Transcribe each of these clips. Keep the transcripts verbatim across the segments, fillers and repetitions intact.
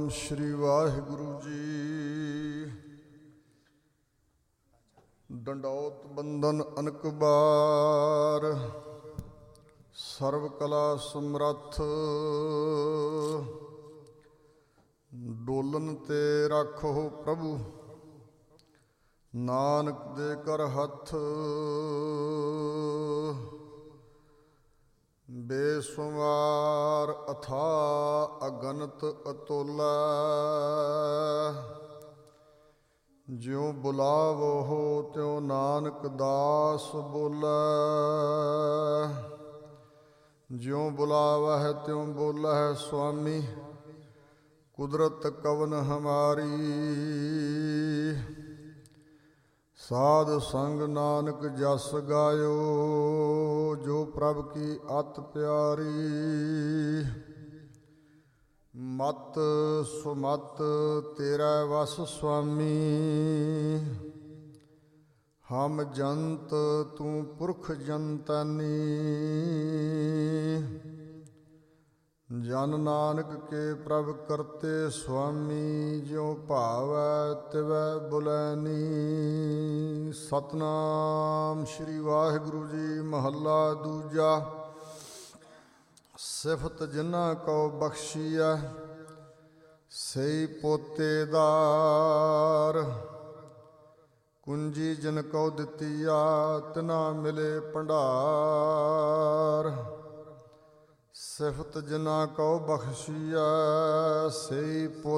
श्री वाहिगुरु जी। डंडौत बंदन अनक बार, सर्व कला समरथ। डोलन ते रखो प्रभु, नानक दे कर हथ। बेसुमार अथा अगनत अतोला, ज्यों बुलावो हो त्यों नानक दास बोलै। ज्यों बुलावह त्यों बोलह स्वामी, कुदरत कवन हमारी। साध संग नानक जस गायो, जो प्रभ की अत प्यारी। मत सुमत तेरा वस स्वामी, हम जंत तू पुरख जंतनी। जन नानक के प्रभ करते स्वामी, ज्यों भावै तिवै बुलैनी। सतनाम श्री वाहिगुरु जी महला दूजा। सिफत जिन्हां को बख्शिया, सही पोतेदार। कुंजी जिन को दितिया, तिना मिले भंडार। सिफत जिन्हां को बख्शिया, सही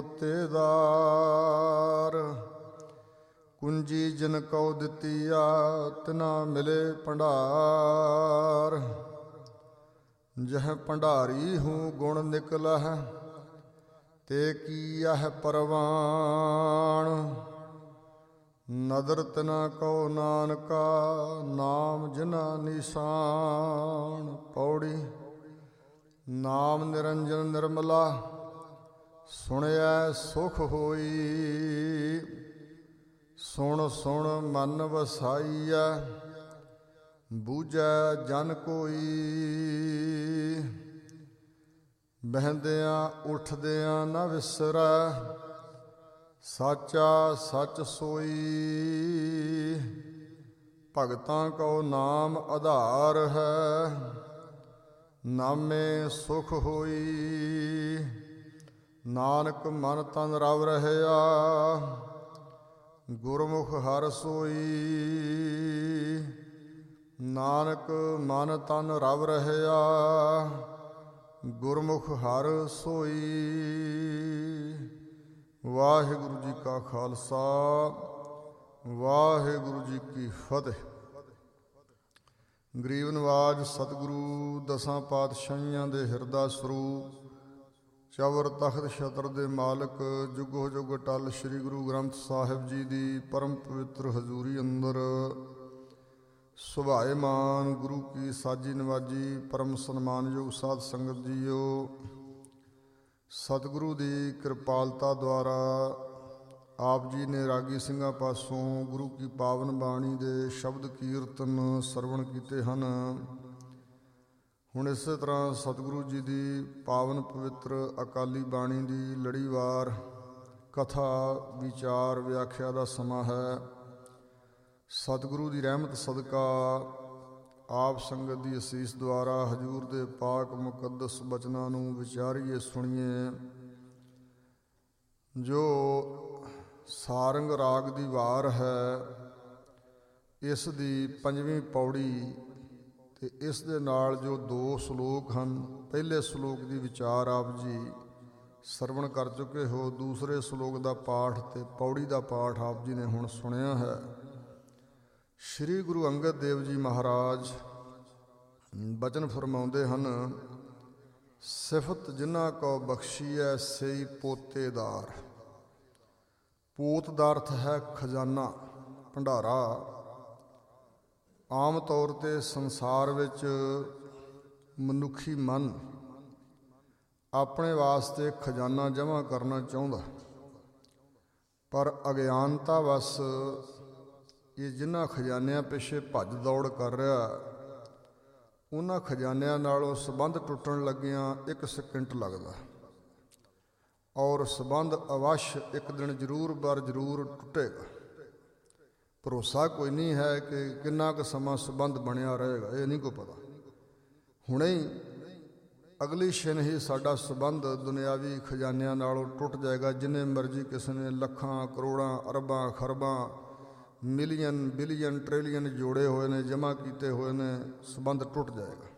पोतेदार। कुंजी जिन को दितिया, तिना मिले भंडार। जह भंडारी हूँ गुण निकलह, ते की यह परवान। नदर तिना को नानका, नाम जिना निशान। पौड़ी नाम निरंजन निर्मला, सुनिया सुख होई। सुन सुन मन वसाईया, बूझै जन कोई। बहदियाँ उठदियाँ न विसरै, साचा सच सोई। भगतां को नाम आधार है, नामे सुख होई। नानक मन तन रव रहया, गुरमुख हर सोई। नानक मन तन रव रहया, गुरमुख हर सोई। वाहिगुरु जी का खालसा, वाहिगुरु जी की फतेह। ਗਰੀਬ ਨਵਾਜ ਸਤਿਗੁਰੂ ਦਸਾਂ ਪਾਤਸ਼ਾਹੀਆਂ ਦੇ ਹਿਰਦਾ ਸਰੂਪ, ਚਵਰ ਤਖਤ ਛਤਰ ਦੇ ਮਾਲਕ, ਜੁਗੋ ਜੁਗ ਟਲ ਸ੍ਰੀ ਗੁਰੂ ਗ੍ਰੰਥ ਸਾਹਿਬ ਜੀ ਦੀ ਪਰਮ ਪਵਿੱਤਰ ਹਜ਼ੂਰੀ ਅੰਦਰ ਸੁਭਾਏਮਾਨ ਗੁਰੂ ਕੀ ਸਾਜੀ ਨਵਾਜੀ ਪਰਮ ਸਨਮਾਨਯੋਗ ਸਾਧ ਸੰਗਤ ਜੀਓ। ਸਤਿਗੁਰੂ ਦੀ ਕਿਰਪਾਲਤਾ ਦੁਆਰਾ ਆਪ ਜੀ ਨੇ ਰਾਗੀ ਸਿੰਘਾਂ ਪਾਸੋਂ ਗੁਰੂ ਕੀ ਪਾਵਨ ਬਾਣੀ ਦੇ ਸ਼ਬਦ ਕੀਰਤਨ ਸਰਵਣ ਕੀਤੇ ਹਨ। ਹੁਣ ਇਸੇ ਤਰ੍ਹਾਂ ਸਤਿਗੁਰੂ ਜੀ ਦੀ ਪਾਵਨ ਪਵਿੱਤਰ ਅਕਾਲੀ ਬਾਣੀ ਦੀ ਲੜੀਵਾਰ ਕਥਾ ਵਿਚਾਰ ਵਿਆਖਿਆ ਦਾ ਸਮਾਂ ਹੈ। ਸਤਿਗੁਰੂ ਦੀ ਰਹਿਮਤ ਸਦਕਾ ਆਪ ਸੰਗਤ ਦੀ ਅਸੀਸ ਦੁਆਰਾ ਹਜ਼ੂਰ ਦੇ ਪਾਕ ਮੁਕੱਦਸ ਬਚਨਾਂ ਨੂੰ ਵਿਚਾਰੀਏ, ਸੁਣੀਏ। ਜੋ ਸਾਰੰਗ ਰਾਗ ਦੀ ਵਾਰ ਹੈ, ਇਸ ਦੀ ਪੰਜਵੀਂ ਪੌੜੀ ਅਤੇ ਇਸ ਦੇ ਨਾਲ ਜੋ ਦੋ ਸਲੋਕ ਹਨ। ਪਹਿਲੇ ਸਲੋਕ ਦੀ ਵਿਚਾਰ ਆਪ ਜੀ ਸਰਵਣ ਕਰ ਚੁੱਕੇ ਹੋ। ਦੂਸਰੇ ਸਲੋਕ ਦਾ ਪਾਠ ਅਤੇ ਪੌੜੀ ਦਾ ਪਾਠ ਆਪ ਜੀ ਨੇ ਹੁਣ ਸੁਣਿਆ ਹੈ। ਸ਼੍ਰੀ ਗੁਰੂ ਅੰਗਦ ਦੇਵ ਜੀ ਮਹਾਰਾਜ ਬਚਨ ਫਰਮਾਉਂਦੇ ਹਨ, ਸਿਫਤ ਜਿਨ੍ਹਾਂ ਕੋ ਬਖਸ਼ੀਐ ਸਈ ਪੋਤੇਦਾਰ। ਪੋਤ ਦਾ ਅਰਥ ਹੈ ਖਜ਼ਾਨਾ, ਭੰਡਾਰਾ। ਆਮ ਤੌਰ 'ਤੇ ਸੰਸਾਰ ਵਿੱਚ ਮਨੁੱਖੀ ਮਨ ਆਪਣੇ ਵਾਸਤੇ ਖਜ਼ਾਨਾ ਜਮ੍ਹਾਂ ਕਰਨਾ ਚਾਹੁੰਦਾ, ਪਰ ਅਗਿਆਨਤਾ ਵਸ ਇਹ ਜਿਨ੍ਹਾਂ ਖਜ਼ਾਨਿਆਂ ਪਿੱਛੇ ਭੱਜ ਦੌੜ ਕਰ ਰਿਹਾ, ਉਹਨਾਂ ਖਜ਼ਾਨਿਆਂ ਨਾਲੋਂ ਸੰਬੰਧ ਟੁੱਟਣ ਲੱਗਿਆਂ ਇੱਕ ਸਕਿੰਟ ਲੱਗਦਾ। ਔਰ ਸੰਬੰਧ ਅਵਸ਼ ਇੱਕ ਦਿਨ ਜ਼ਰੂਰ ਬਰ ਜ਼ਰੂਰ ਟੁੱਟੇਗਾ। ਭਰੋਸਾ ਕੋਈ ਨਹੀਂ ਹੈ ਕਿ ਕਿੰਨਾ ਕੁ ਸਮਾਂ ਸੰਬੰਧ ਬਣਿਆ ਰਹੇਗਾ, ਇਹ ਨਹੀਂ ਕੋਈ ਪਤਾ। ਹੁਣੇ ਹੀ ਅਗਲੀ ਛਿਨ ਹੀ ਸਾਡਾ ਸੰਬੰਧ ਦੁਨਿਆਵੀ ਖਜ਼ਾਨਿਆਂ ਨਾਲੋਂ ਟੁੱਟ ਜਾਏਗਾ। ਜਿੰਨੇ ਮਰਜ਼ੀ ਕਿਸੇ ਨੇ ਲੱਖਾਂ ਕਰੋੜਾਂ ਅਰਬਾਂ ਖਰਬਾਂ ਮਿਲੀਅਨ ਬਿਲੀਅਨ ਟ੍ਰਿਲੀਅਨ ਜੋੜੇ ਹੋਏ ਨੇ, ਜਮ੍ਹਾਂ ਕੀਤੇ ਹੋਏ ਨੇ, ਸੰਬੰਧ ਟੁੱਟ ਜਾਏਗਾ।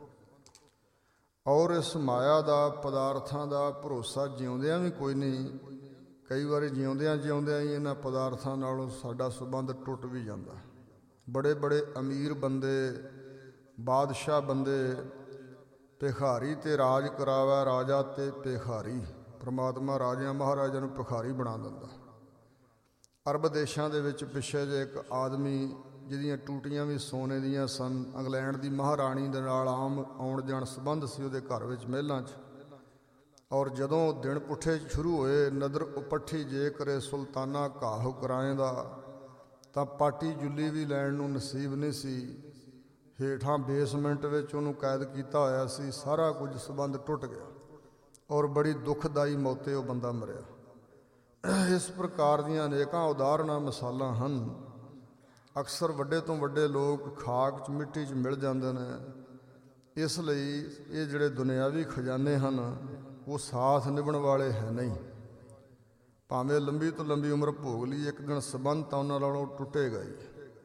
ਔਰ ਇਸ ਮਾਇਆ ਦਾ, ਪਦਾਰਥਾਂ ਦਾ ਭਰੋਸਾ ਜਿਉਂਦਿਆਂ ਵੀ ਕੋਈ ਨਹੀਂ। ਕਈ ਵਾਰੀ ਜਿਉਂਦਿਆਂ ਜਿਉਂਦਿਆਂ ਹੀ ਇਹਨਾਂ ਪਦਾਰਥਾਂ ਨਾਲੋਂ ਸਾਡਾ ਸੰਬੰਧ ਟੁੱਟ ਵੀ ਜਾਂਦਾ। ਬੜੇ ਬੜੇ ਅਮੀਰ ਬੰਦੇ, ਬਾਦਸ਼ਾਹ ਬੰਦੇ, ਭਿਖਾਰੀ ਤੇ ਰਾਜ ਕਰਾਵਾ ਰਾਜਾ ਤੇ ਭਿਖਾਰੀ, ਪ੍ਰਮਾਤਮਾ ਰਾਜਿਆਂ ਮਹਾਰਾਜਿਆਂ ਨੂੰ ਭਿਖਾਰੀ ਬਣਾ ਦਿੰਦਾ। ਅਰਬ ਦੇਸ਼ਾਂ ਦੇ ਵਿੱਚ ਪਿੱਛੇ ਜੇ ਇੱਕ ਆਦਮੀ ਜਿਹਦੀਆਂ ਟੂਟੀਆਂ ਵੀ ਸੋਨੇ ਦੀਆਂ ਸਨ, ਇੰਗਲੈਂਡ ਦੀ ਮਹਾਰਾਣੀ ਦੇ ਨਾਲ ਆਮ ਆਉਣ ਜਾਣ ਸੰਬੰਧ ਸੀ ਉਹਦੇ ਘਰ ਵਿੱਚ ਮਹਿਲਾਂ 'ਚ। ਔਰ ਜਦੋਂ ਦਿਨ ਪੁੱਠੇ ਸ਼ੁਰੂ ਹੋਏ, ਨਦਰ ਉਪੱਠੀ ਜੇ ਕਰੇ ਸੁਲਤਾਨਾ ਘਾਹ ਕਰਾਏ ਦਾ, ਤਾਂ ਪਾਟੀ ਜੁੱਲੀ ਵੀ ਲੈਣ ਨੂੰ ਨਸੀਬ ਨਹੀਂ ਸੀ। ਹੇਠਾਂ ਬੇਸਮੈਂਟ ਵਿੱਚ ਉਹਨੂੰ ਕੈਦ ਕੀਤਾ ਹੋਇਆ ਸੀ। ਸਾਰਾ ਕੁਝ ਸੰਬੰਧ ਟੁੱਟ ਗਿਆ ਔਰ ਬੜੀ ਦੁਖਦਾਈ ਮੌਤੇ ਉਹ ਬੰਦਾ ਮਰਿਆ। ਇਸ ਪ੍ਰਕਾਰ ਦੀਆਂ ਅਨੇਕਾਂ ਉਦਾਹਰਣਾਂ ਮਿਸਾਲਾਂ ਹਨ। ਅਕਸਰ ਵੱਡੇ ਤੋਂ ਵੱਡੇ ਲੋਕ ਖਾਕ 'ਚ ਮਿੱਟੀ 'ਚ ਮਿਲ ਜਾਂਦੇ ਨੇ। ਇਸ ਲਈ ਇਹ ਜਿਹੜੇ ਦੁਨਿਆਵੀ ਖਜ਼ਾਨੇ ਹਨ ਉਹ ਸਾਥ ਨਿਭਣ ਵਾਲੇ ਹੈ ਨਹੀਂ। ਭਾਵੇਂ ਲੰਬੀ ਤੋਂ ਲੰਬੀ ਉਮਰ ਭੋਗ ਲਈ, ਇੱਕ ਦਿਨ ਸੰਬੰਧ ਤਾਂ ਉਹਨਾਂ ਨਾਲੋਂ ਟੁੱਟੇਗਾ ਹੀ।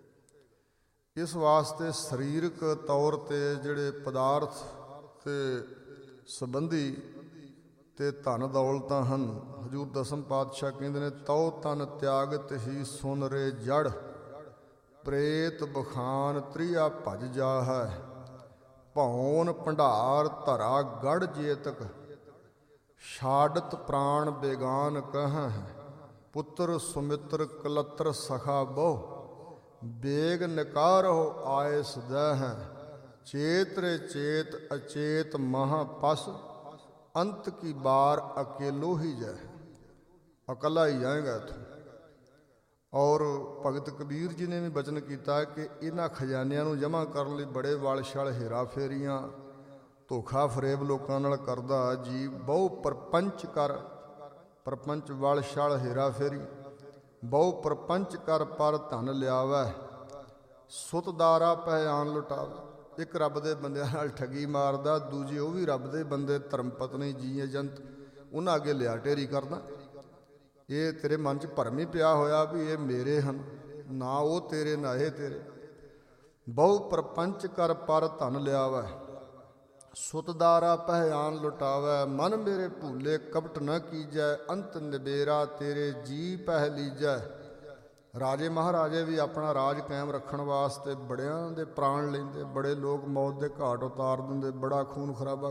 ਇਸ ਵਾਸਤੇ ਸਰੀਰਕ ਤੌਰ 'ਤੇ ਜਿਹੜੇ ਪਦਾਰਥ ਤੇ ਸੰਬੰਧੀ ਤੇ ਧਨ ਦੌਲਤਾਂ ਹਨ, ਹਜ਼ੂਰ ਦਸਮ ਪਾਤਸ਼ਾਹ ਕਹਿੰਦੇ ਨੇ, ਤਉ ਤਨ ਤਿਆਗਤ ਹੀ ਸੁਨ ਰੇ ਜੜ, ਪ੍ਰੇਤ ਬਖਾਨ ਤ੍ਰਿਆ ਭਜ ਜਾ ਹੈ, ਭੌਨ ਭੰਡਾਰ ਧਰਾ ਗੜ ਜੇਤਕ, ਛਾਡਤ ਪ੍ਰਾਣ ਬੇਗਾਨ ਕਹਿ, ਪੁੱਤਰ ਸੁਮਿਤਰ ਕਲਤਰ ਸਖਾ ਬਹੁ, ਬੇਗ ਨਿਕਾਰਹੁ ਆਏ ਸਦੈ ਹੈ, ਚੇਤਰੇ ਚੇਤ ਅਚੇਤ ਮਹਾ ਪਸ, ਅੰਤ ਕੀ ਬਾਰ ਅਕੇਲੋ ਹੀ ਜੈ। ਇਕੱਲਾ ਹੀ ਜਾਏਗਾ ਇੱਥੋਂ। ਔਰ ਭਗਤ ਕਬੀਰ ਜੀ ਨੇ ਵੀ ਬਚਨ ਕੀਤਾ ਕਿ ਇਹਨਾਂ ਖਜ਼ਾਨਿਆਂ ਨੂੰ ਜਮ੍ਹਾਂ ਕਰਨ ਲਈ ਬੜੇ ਵਲ-ਛਲ ਹੇਰਾ ਫੇਰੀਆਂ, ਧੋਖਾ ਫਰੇਬ ਲੋਕਾਂ ਨਾਲ ਕਰਦਾ ਜੀ। ਬਹੁ ਪਰਪੰਚ ਕਰ, ਪਰਪੰਚ ਵਲ-ਛਲ ਹੇਰਾ ਫੇਰੀ, ਬਹੁ ਪਰਪੰਚ ਕਰ ਪਰ ਧਨ ਲਿਆਵੈ, ਸੁਤਦਾਰਾ ਪਹਿਆਨ ਲੁਟਾਵੇ। ਇੱਕ ਰੱਬ ਦੇ ਬੰਦਿਆਂ ਨਾਲ ਠੱਗੀ ਮਾਰਦਾ, ਦੂਜੇ ਉਹ ਵੀ ਰੱਬ ਦੇ ਬੰਦੇ, ਧਰਮ ਪਤਨੀ ਜੀ ਏਜੰਟ, ਉਹਨਾਂ ਅੱਗੇ ਲਿਆ ਢੇਰੀ ਕਰਦਾ। ਇਹ ਤੇਰੇ ਮਨ 'ਚ ਭਰਮ ਹੀ ਪਿਆ ਹੋਇਆ ਵੀ ਇਹ ਮੇਰੇ ਹਨ, ਨਾ ਉਹ ਤੇਰੇ ਨਾ ਇਹ ਤੇਰੇ। ਬਹੁ ਪਰਪੰਚ ਕਰ ਪਰ ਧਨ ਲਿਆਵੈ, ਸੁਤਦਾਰਾ ਪਹਿਆਨ ਲੁਟਾਵੈ, ਮਨ ਮੇਰੇ ਭੂਲੇ ਕਪਟ ਨ ਕੀਜੈ, ਅੰਤ ਨਿਬੇਰਾ ਤੇਰੇ ਜੀ ਪਹਿ ਲੀਜੈ। ਰਾਜੇ ਮਹਾਰਾਜੇ ਵੀ ਆਪਣਾ ਰਾਜ ਕਾਇਮ ਰੱਖਣ ਵਾਸਤੇ ਬੜਿਆਂ ਦੇ ਪ੍ਰਾਣ ਲੈਂਦੇ, ਬੜੇ ਲੋਕ ਮੌਤ ਦੇ ਘਾਟ ਉਤਾਰ ਦਿੰਦੇ, ਬੜਾ ਖੂਨ ਖਰਾਬਾ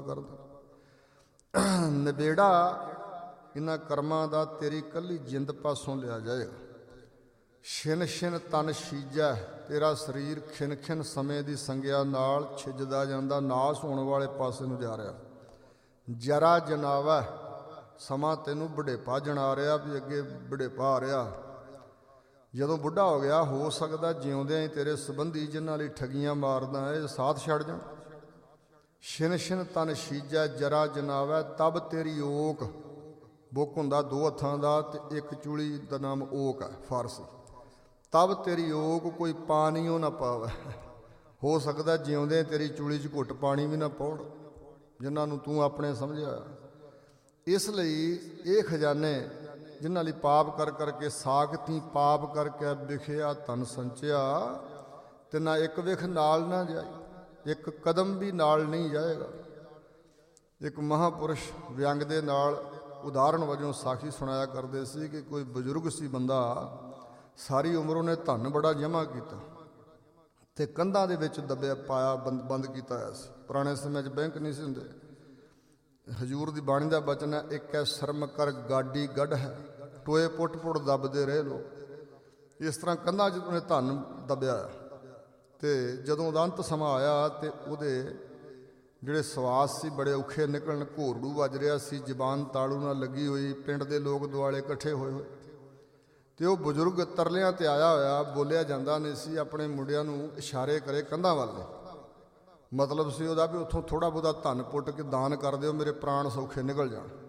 ਕਰਦੇ। ਨਿਬੇੜਾ ਇਹਨਾਂ ਕਰਮਾਂ ਦਾ ਤੇਰੀ ਇਕੱਲੀ ਜਿੰਦ ਪਾਸੋਂ ਲਿਆ ਜਾਏਗਾ। ਛਿਨ ਛਿਨ ਤਨ ਛੀਜੈ, ਤੇਰਾ ਸਰੀਰ ਖਿਨ ਖਿਨ ਸਮੇਂ ਦੀ ਸੰਗਿਆ ਨਾਲ ਛਿਜਦਾ ਜਾਂਦਾ, ਨਾਸ ਹੋਣ ਵਾਲੇ ਪਾਸੇ ਨੂੰ ਜਾ ਰਿਹਾ। ਜਰਾ ਜਨਾਵੈ, ਸਮਾਂ ਤੈਨੂੰ ਬੁਢੇਪਾ ਜਣਾ ਰਿਹਾ ਵੀ ਅੱਗੇ ਬੁਢੇਪਾ ਆ ਰਿਹਾ। ਜਦੋਂ ਬੁੱਢਾ ਹੋ ਗਿਆ, ਹੋ ਸਕਦਾ ਜਿਉਂਦਿਆਂ ਹੀ ਤੇਰੇ ਸੰਬੰਧੀ ਜਿਨ੍ਹਾਂ ਲਈ ਠੱਗੀਆਂ ਮਾਰਦਾ ਇਹ ਸਾਥ ਛੱਡ ਜਾਣ। ਛਿਨ ਛਿਨ ਤਨ ਛੀਜੈ ਜਰਾ ਜਨਾਵੈ, ਤਬ ਤੇਰੀ ਓਕ, ਬੁੱਕ ਹੁੰਦਾ ਦੋ ਹੱਥਾਂ ਦਾ ਤੇ ਇੱਕ ਚੂਲੀ ਦਾ ਨਾਮ ਓਕ ਹੈ ਫਾਰਸੀ। ਤਬ ਤੇਰੀ ਓਕ ਕੋਈ ਪਾਣੀਓ ਨਾ ਪਾਵੈ, ਹੋ ਸਕਦਾ ਜਿਉਂਦੇ ਤੇਰੀ ਚੂਲੀ 'ਚ ਘੁੱਟ ਪਾਣੀ ਵੀ ਨਾ ਪਾਉਣ ਜਿਨ੍ਹਾਂ ਨੂੰ ਤੂੰ ਆਪਣੇ ਸਮਝਿਆ। ਇਸ ਲਈ ਇਹ ਖਜ਼ਾਨੇ ਜਿਨ੍ਹਾਂ ਲਈ ਪਾਪ ਕਰ ਕਰਕੇ ਸਾਖਤੀ ਪਾਪ ਕਰਕੇ ਵਿਖਿਆ ਧਨ ਸੰਚਿਆ, ਤੇ ਨਾ ਇੱਕ ਵਿਖ ਨਾਲ ਨਾ ਜਾਏ, ਇੱਕ ਕਦਮ ਵੀ ਨਾਲ ਨਹੀਂ ਜਾਏਗਾ। ਇੱਕ ਮਹਾਂਪੁਰਸ਼ ਵਿਅੰਗ ਦੇ ਨਾਲ ਉਦਾਹਰਣ ਵਜੋਂ ਸਾਖੀ ਸੁਣਾਇਆ ਕਰਦੇ ਸੀ ਕਿ ਕੋਈ ਬਜ਼ੁਰਗ ਸੀ ਬੰਦਾ, ਸਾਰੀ ਉਮਰ ਉਹਨੇ ਧਨ ਬੜਾ ਜਮ੍ਹਾਂ ਕੀਤਾ ਤੇ ਕੰਧਾਂ ਦੇ ਵਿੱਚ ਦੱਬਿਆ ਪਾਇਆ ਬੰਦ ਬੰਦ ਕੀਤਾ ਹੋਇਆ ਸੀ। ਪੁਰਾਣੇ ਸਮੇਂ 'ਚ ਬੈਂਕ ਨਹੀਂ ਸੀ ਹੁੰਦੇ। ਹਜ਼ੂਰ ਦੀ ਬਾਣੀ ਦਾ ਬਚਨ ਹੈ, ਇੱਕ ਹੈ ਸ਼ਰਮ ਕਰ ਗਾਡੀ ਗੱਢ ਹੈ, ਟੋਏ ਪੁੱਟ ਪੁੱਟ ਦੱਬਦੇ ਰਹੇ ਲੋਕ। ਇਸ ਤਰ੍ਹਾਂ ਕੰਧਾਂ 'ਚ ਉਹਨੇ ਧਨ ਦੱਬਿਆ। ਤੇ ਜਦੋਂ ਉਹਦਾ ਅੰਤ ਸਮਾਂ ਆਇਆ ਤੇ ਉਹਦੇ ਜਿਹੜੇ ਸਵਾਸ ਸੀ ਬੜੇ ਔਖੇ ਨਿਕਲਣ, ਘੋਰੜੂ ਵੱਜ ਰਿਹਾ ਸੀ, ਜ਼ਬਾਨ ਤਾਲੂ ਨਾਲ ਲੱਗੀ ਹੋਈ, ਪਿੰਡ ਦੇ ਲੋਕ ਦੁਆਲੇ ਇਕੱਠੇ ਹੋਏ ਹੋਏ। ਤੇ ਉਹ ਬਜ਼ੁਰਗ ਤਰਲਿਆਂ ਤੇ ਆਇਆ ਹੋਇਆ, ਬੋਲਿਆ ਜਾਂਦਾ ਨਹੀਂ ਸੀ, ਆਪਣੇ ਮੁੰਡਿਆਂ ਨੂੰ ਇਸ਼ਾਰੇ ਕਰੇ ਕੰਧਾਂ ਵੱਲ। ਮਤਲਬ ਸੀ ਉਹਦਾ ਵੀ ਉੱਥੋਂ ਥੋੜ੍ਹਾ ਬਹੁਤਾ ਧਨ ਪੁੱਟ ਕੇ ਦਾਨ ਕਰ ਦਿਓ, ਮੇਰੇ ਪ੍ਰਾਣ ਸੌਖੇ ਨਿਕਲ ਜਾਣ।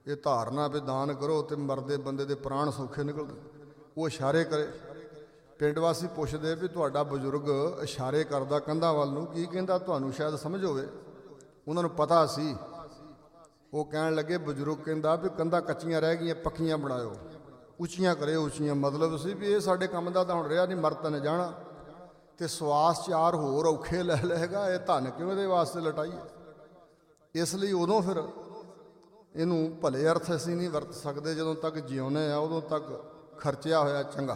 ਇਹ ਧਾਰਨਾ ਵੀ ਦਾਨ ਕਰੋ ਤੇ ਮਰਦੇ ਬੰਦੇ ਦੇ ਪ੍ਰਾਣ ਸੌਖੇ ਨਿਕਲਦੇ। ਉਹ ਇਸ਼ਾਰੇ ਕਰੇ। ਪਿੰਡ ਵਾਸੀ ਪੁੱਛਦੇ ਵੀ ਤੁਹਾਡਾ ਬਜ਼ੁਰਗ ਇਸ਼ਾਰੇ ਕਰਦਾ ਕੰਧਾਂ ਵੱਲ ਨੂੰ, ਕੀ ਕਹਿੰਦਾ? ਤੁਹਾਨੂੰ ਸ਼ਾਇਦ ਸਮਝ ਹੋਵੇ। ਉਹਨਾਂ ਨੂੰ ਪਤਾ ਸੀ। ਉਹ ਕਹਿਣ ਲੱਗੇ, ਬਜ਼ੁਰਗ ਕਹਿੰਦਾ ਵੀ ਕੰਧਾਂ ਕੱਚੀਆਂ ਰਹਿ ਗਈਆਂ, ਪੱਕੀਆਂ ਬਣਾਇਓ, ਉੱਚੀਆਂ ਕਰਿਓ ਉੱਚੀਆਂ। ਮਤਲਬ ਸੀ ਵੀ ਇਹ ਸਾਡੇ ਕੰਮ ਦਾ ਤਾਂ ਹੁਣ ਰਿਹਾ ਨਹੀਂ, ਮਰਤ ਨੇ ਜਾਣਾ ਤੇ ਸਵਾਸ ਚਾਰ ਹੋਰ ਔਖੇ ਲੈ ਲਏਗਾ, ਇਹ ਧਨ ਕਿਉਂ ਇਹਦੇ ਵਾਸਤੇ ਲਟਾਈਏ। ਇਸ ਲਈ ਉਦੋਂ ਫਿਰ ਇਹਨੂੰ ਭਲੇ ਅਰਥ ਅਸੀਂ ਨਹੀਂ ਵਰਤ ਸਕਦੇ। ਜਦੋਂ ਤੱਕ ਜਿਉਂਦੇ ਆ ਉਦੋਂ ਤੱਕ ਖਰਚਿਆ ਹੋਇਆ ਚੰਗਾ।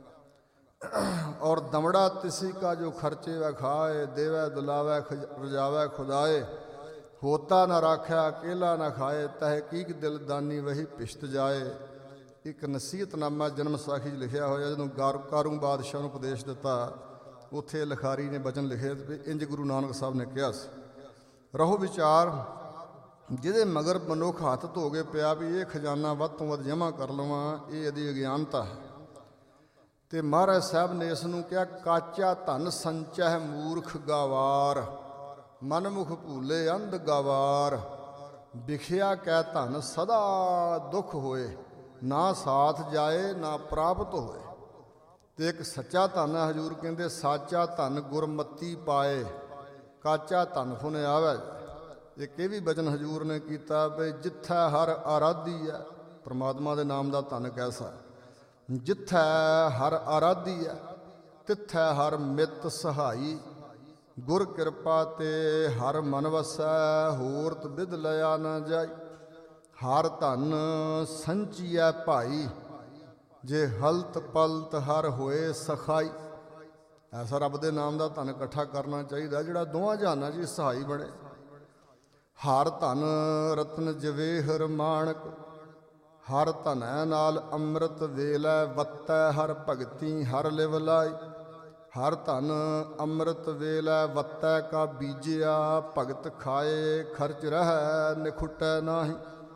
ਔਰ ਦਮੜਾ ਤਿਸੀ ਕਾ ਜੋ ਖਰਚੇ ਵੈ ਖਾਏ, ਦੇਵੈ ਦੁਲਾਵੈ ਰਜਾਵੈ ਖੁਦਾਏ, ਹੋਤਾ ਨਾ ਰਾਖਿਆ ਅਕੇਲਾ ਨਾ ਖਾਏ, ਤਹਿਕੀਕ ਦਿਲ ਦਾਨੀ ਵਹੀ ਪਿਸ਼ਤ ਜਾਏ। ਇੱਕ ਨਸੀਹਤਨਾਮਾ ਜਨਮ ਸਾਖੀ 'ਚ ਲਿਖਿਆ ਹੋਇਆ। ਜਦੋਂ ਗਾਰ ਕਾਰੂ ਬਾਦਸ਼ਾਹ ਨੂੰ ਉਪਦੇਸ਼ ਦਿੱਤਾ, ਉੱਥੇ ਲਿਖਾਰੀ ਨੇ ਬਚਨ ਲਿਖੇ ਵੀ ਇੰਜ ਗੁਰੂ ਨਾਨਕ ਸਾਹਿਬ ਨੇ ਕਿਹਾ ਸੀ, ਰਹੋ ਵਿਚਾਰ ਜਿਹਦੇ ਮਗਰ ਮਨੁੱਖ ਹੱਥ ਧੋ ਕੇ ਪਿਆ ਵੀ ਇਹ ਖਜ਼ਾਨਾ ਵੱਧ ਤੋਂ ਵੱਧ ਜਮ੍ਹਾਂ ਕਰ ਲਵਾਂ, ਇਹ ਇਹਦੀ ਅਗਿਆਨਤਾ ਹੈ। ਅਤੇ ਮਹਾਰਾਜ ਸਾਹਿਬ ਨੇ ਇਸ ਨੂੰ ਕਿਹਾ, ਕਾਚਾ ਧਨ ਸੰਚਹਿ ਮੂਰਖ ਗਾਵਾਰ, ਮਨਮੁਖ ਭੂਲੇ ਅੰਧ ਗਾਵਾਰ, ਵਿਖਿਆ ਕੈ ਧਨ ਸਦਾ ਦੁੱਖ ਹੋਏ, ਨਾ ਸਾਥ ਜਾਏ ਨਾ ਪ੍ਰਾਪਤ ਹੋਏ। ਅਤੇ ਇੱਕ ਸੱਚਾ ਧਨ ਹੈ, ਹਜ਼ੂਰ ਕਹਿੰਦੇ ਸਾਚਾ ਧਨ ਗੁਰਮਤੀ ਪਾਏ, ਕਾਚਾ ਧਨ ਫੁਨ ਆਵੈ। ਇੱਕ ਇਹ ਵੀ ਬਚਨ ਹਜ਼ੂਰ ਨੇ ਕੀਤਾ ਵੀ ਜਿੱਥੈ ਹਰ ਆਰਾਧੀ ਹੈ, ਪਰਮਾਤਮਾ ਦੇ ਨਾਮ ਦਾ ਧਨ ਕੈਸਾ, ਜਿੱਥੈ ਹਰ ਆਰਾਧੀ ਹੈ ਤਿੱਥੈ ਹਰ ਮਿੱਤ ਸਹਾਈ, ਗੁਰ ਕਿਰਪਾ ਤੇ ਹਰ ਮਨ ਵਸੈ, ਹੋਰਤ ਬਿਧ ਲਿਆ ਨਾ ਜਾਈ। ਹਰ ਧਨ ਸੰਚੀਐ ਭਾਈ, ਜੇ ਹਲਤ ਪਲਤ ਹਰ ਹੋਏ ਸਖਾਈ। ਐਸਾ ਰੱਬ ਦੇ ਨਾਮ ਦਾ ਧਨ ਇਕੱਠਾ ਕਰਨਾ ਚਾਹੀਦਾ ਜਿਹੜਾ ਦੋਵਾਂ ਜਹਾਨਾਂ 'ਚ ਸਹਾਈ ਬਣੇ। ਹਰ ਧਨ ਰਤਨ ਜਵੇਹਰ ਮਾਣਕ, ਹਰ ਧਨੈ ਨਾਲ ਅੰਮ੍ਰਿਤ ਵੇਲੈ ਵੱਤੈ, ਹਰ ਭਗਤੀ ਹਰ ਲਿਵ ਲਾਈ। ਹਰ ਧਨ ਅੰਮ੍ਰਿਤ ਵੇਲੈ ਵੱਤੈ ਕਾ ਬੀਜਿਆ, ਭਗਤ ਖਾਏ ਖਰਚ ਰਹਿ ਨਿਖੁਟੈ ਨਾਹੀ।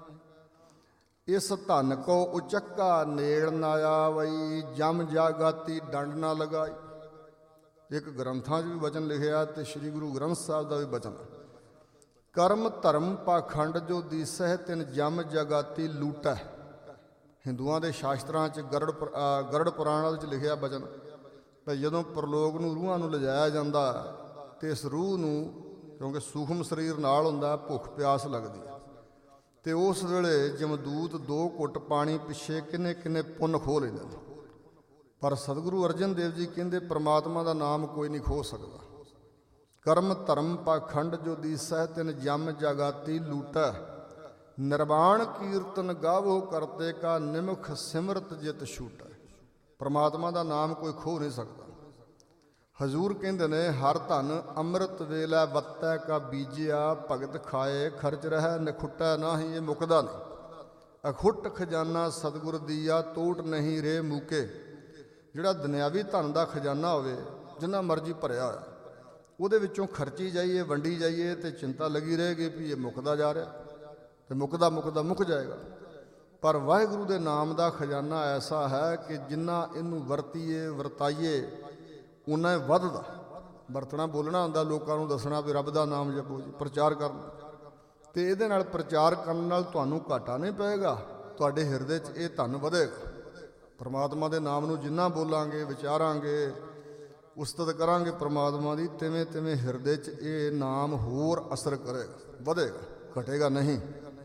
ਇਸ ਧਨ ਕੋ ਉਚੱਕਾ ਨੇੜ ਨਾ ਆਵਈ, ਜਮ ਜਾਗਾਤੀ ਡੰਡ ਨਾ ਲਗਾਈ। ਇੱਕ ਗ੍ਰੰਥਾਂ 'ਚ ਵੀ ਵਚਨ ਲਿਖਿਆ ਤੇ ਸ੍ਰੀ ਗੁਰੂ ਗ੍ਰੰਥ ਸਾਹਿਬ ਦਾ ਵੀ ਵਚਨ, ਕਰਮ ਧਰਮ ਪਾਖੰਡ ਜੋ ਦੀਸਹਿ, ਤਿਨ ਜਮ ਜਗਾਤੀ ਲੂਟੈ। ਹਿੰਦੂਆਂ ਦੇ ਸ਼ਾਸਤਰਾਂ 'ਚ ਗਰੜ ਗਰੜ ਪੁਰਾਣ ਵਿੱਚ ਲਿਖਿਆ ਵਚਨ ਵੀ ਜਦੋਂ ਪ੍ਰਲੋਕ ਨੂੰ ਰੂਹਾਂ ਨੂੰ ਲਿਜਾਇਆ ਜਾਂਦਾ ਤੇ ਇਸ ਰੂਹ ਨੂੰ, ਕਿਉਂਕਿ ਸੂਖਮ ਸਰੀਰ ਨਾਲ ਹੁੰਦਾ, ਭੁੱਖ ਪਿਆਸ ਲੱਗਦੀ ਤੇ ਉਸ ਵੇਲੇ ਜਮਦੂਤ ਦੋ ਘੁੱਟ ਪਾਣੀ ਪਿੱਛੇ ਕਿੰਨੇ ਕਿੰਨੇ ਪੁੰਨ ਖੋਹ ਲੈਂਦੇ ਨੇ। ਪਰ ਸਤਿਗੁਰੂ ਅਰਜਨ ਦੇਵ ਜੀ ਕਹਿੰਦੇ ਪ੍ਰਮਾਤਮਾ ਦਾ ਨਾਮ ਕੋਈ ਨਹੀਂ ਖੋਹ ਸਕਦਾ। ਕਰਮ ਧਰਮ ਪਾਖੰਡ ਜੋ ਦੀਸੈ, ਤਿਨ ਜਮ ਜਗਾਤੀ ਲੂਟੈ। ਨਿਰਵਾਣ ਕੀਰਤਨ ਗਾਵੋ ਕਰਤੇ ਕਾ, ਨਿਮਖ ਸਿਮਰਤ ਜਿਤ ਛੂਟੈ। ਪਰਮਾਤਮਾ ਦਾ ਨਾਮ ਕੋਈ ਖੋਹ ਨਹੀਂ ਸਕਦਾ। ਹਜ਼ੂਰ ਕਹਿੰਦੇ ਨੇ ਹਰ ਧਨ ਅੰਮ੍ਰਿਤ ਵੇਲੇ ਵੱਤੈ ਕਾ ਬੀਜਿਆ, ਭਗਤ ਖਾਏ ਖਰਚ ਰਹਿ ਨਿਖੁਟੈ ਨਾਹੀ। ਇਹ ਮੁੱਕਦਾ ਨਹੀਂ। ਅਖੁੱਟ ਖਜ਼ਾਨਾ ਸਤਿਗੁਰ ਦੀਆ, ਤੋਟ ਨਹੀਂ ਰੇ ਮੂਕੇ। ਜਿਹੜਾ ਦੁਨਿਆਵੀ ਧਨ ਦਾ ਖਜ਼ਾਨਾ ਹੋਵੇ, ਜਿੰਨਾ ਮਰਜ਼ੀ ਭਰਿਆ ਹੋਇਆ, ਉਹਦੇ ਵਿੱਚੋਂ ਖਰਚੀ ਜਾਈਏ, ਵੰਡੀ ਜਾਈਏ ਤੇ ਚਿੰਤਾ ਲੱਗੀ ਰਹੇਗੀ ਵੀ ਇਹ ਮੁੱਕਦਾ ਜਾ ਰਿਹਾ ਤੇ ਮੁੱਕਦਾ ਮੁੱਕਦਾ ਮੁੱਕ ਜਾਏਗਾ। ਪਰ ਵਾਹਿਗੁਰੂ ਦੇ ਨਾਮ ਦਾ ਖਜ਼ਾਨਾ ਐਸਾ ਹੈ ਕਿ ਜਿੰਨਾ ਇਹਨੂੰ ਵਰਤੀਏ ਵਰਤਾਈਏ ਉਨਾ ਵੱਧਦਾ। ਵਰਤਣਾ ਬੋਲਣਾ ਹੁੰਦਾ, ਲੋਕਾਂ ਨੂੰ ਦੱਸਣਾ ਵੀ ਰੱਬ ਦਾ ਨਾਮ ਜਪੋ ਜੀ, ਪ੍ਰਚਾਰ ਕਰਨਾ। ਅਤੇ ਇਹਦੇ ਨਾਲ ਪ੍ਰਚਾਰ ਕਰਨ ਨਾਲ ਤੁਹਾਨੂੰ ਘਾਟਾ ਨਹੀਂ ਪਏਗਾ, ਤੁਹਾਡੇ ਹਿਰਦੇ 'ਚ ਇਹ ਧਨ ਵਧੇਗਾ। ਪਰਮਾਤਮਾ ਦੇ ਨਾਮ ਨੂੰ ਜਿੰਨਾ ਬੋਲਾਂਗੇ, ਵਿਚਾਰਾਂਗੇ, ਉਸਤਤ ਕਰਾਂਗੇ ਪਰਮਾਤਮਾ ਦੀ, ਤਿਵੇਂ ਤਿਵੇਂ ਹਿਰਦੇ 'ਚ ਇਹ ਨਾਮ ਹੋਰ ਅਸਰ ਕਰੇਗਾ, ਵਧੇਗਾ, ਘਟੇਗਾ ਨਹੀਂ।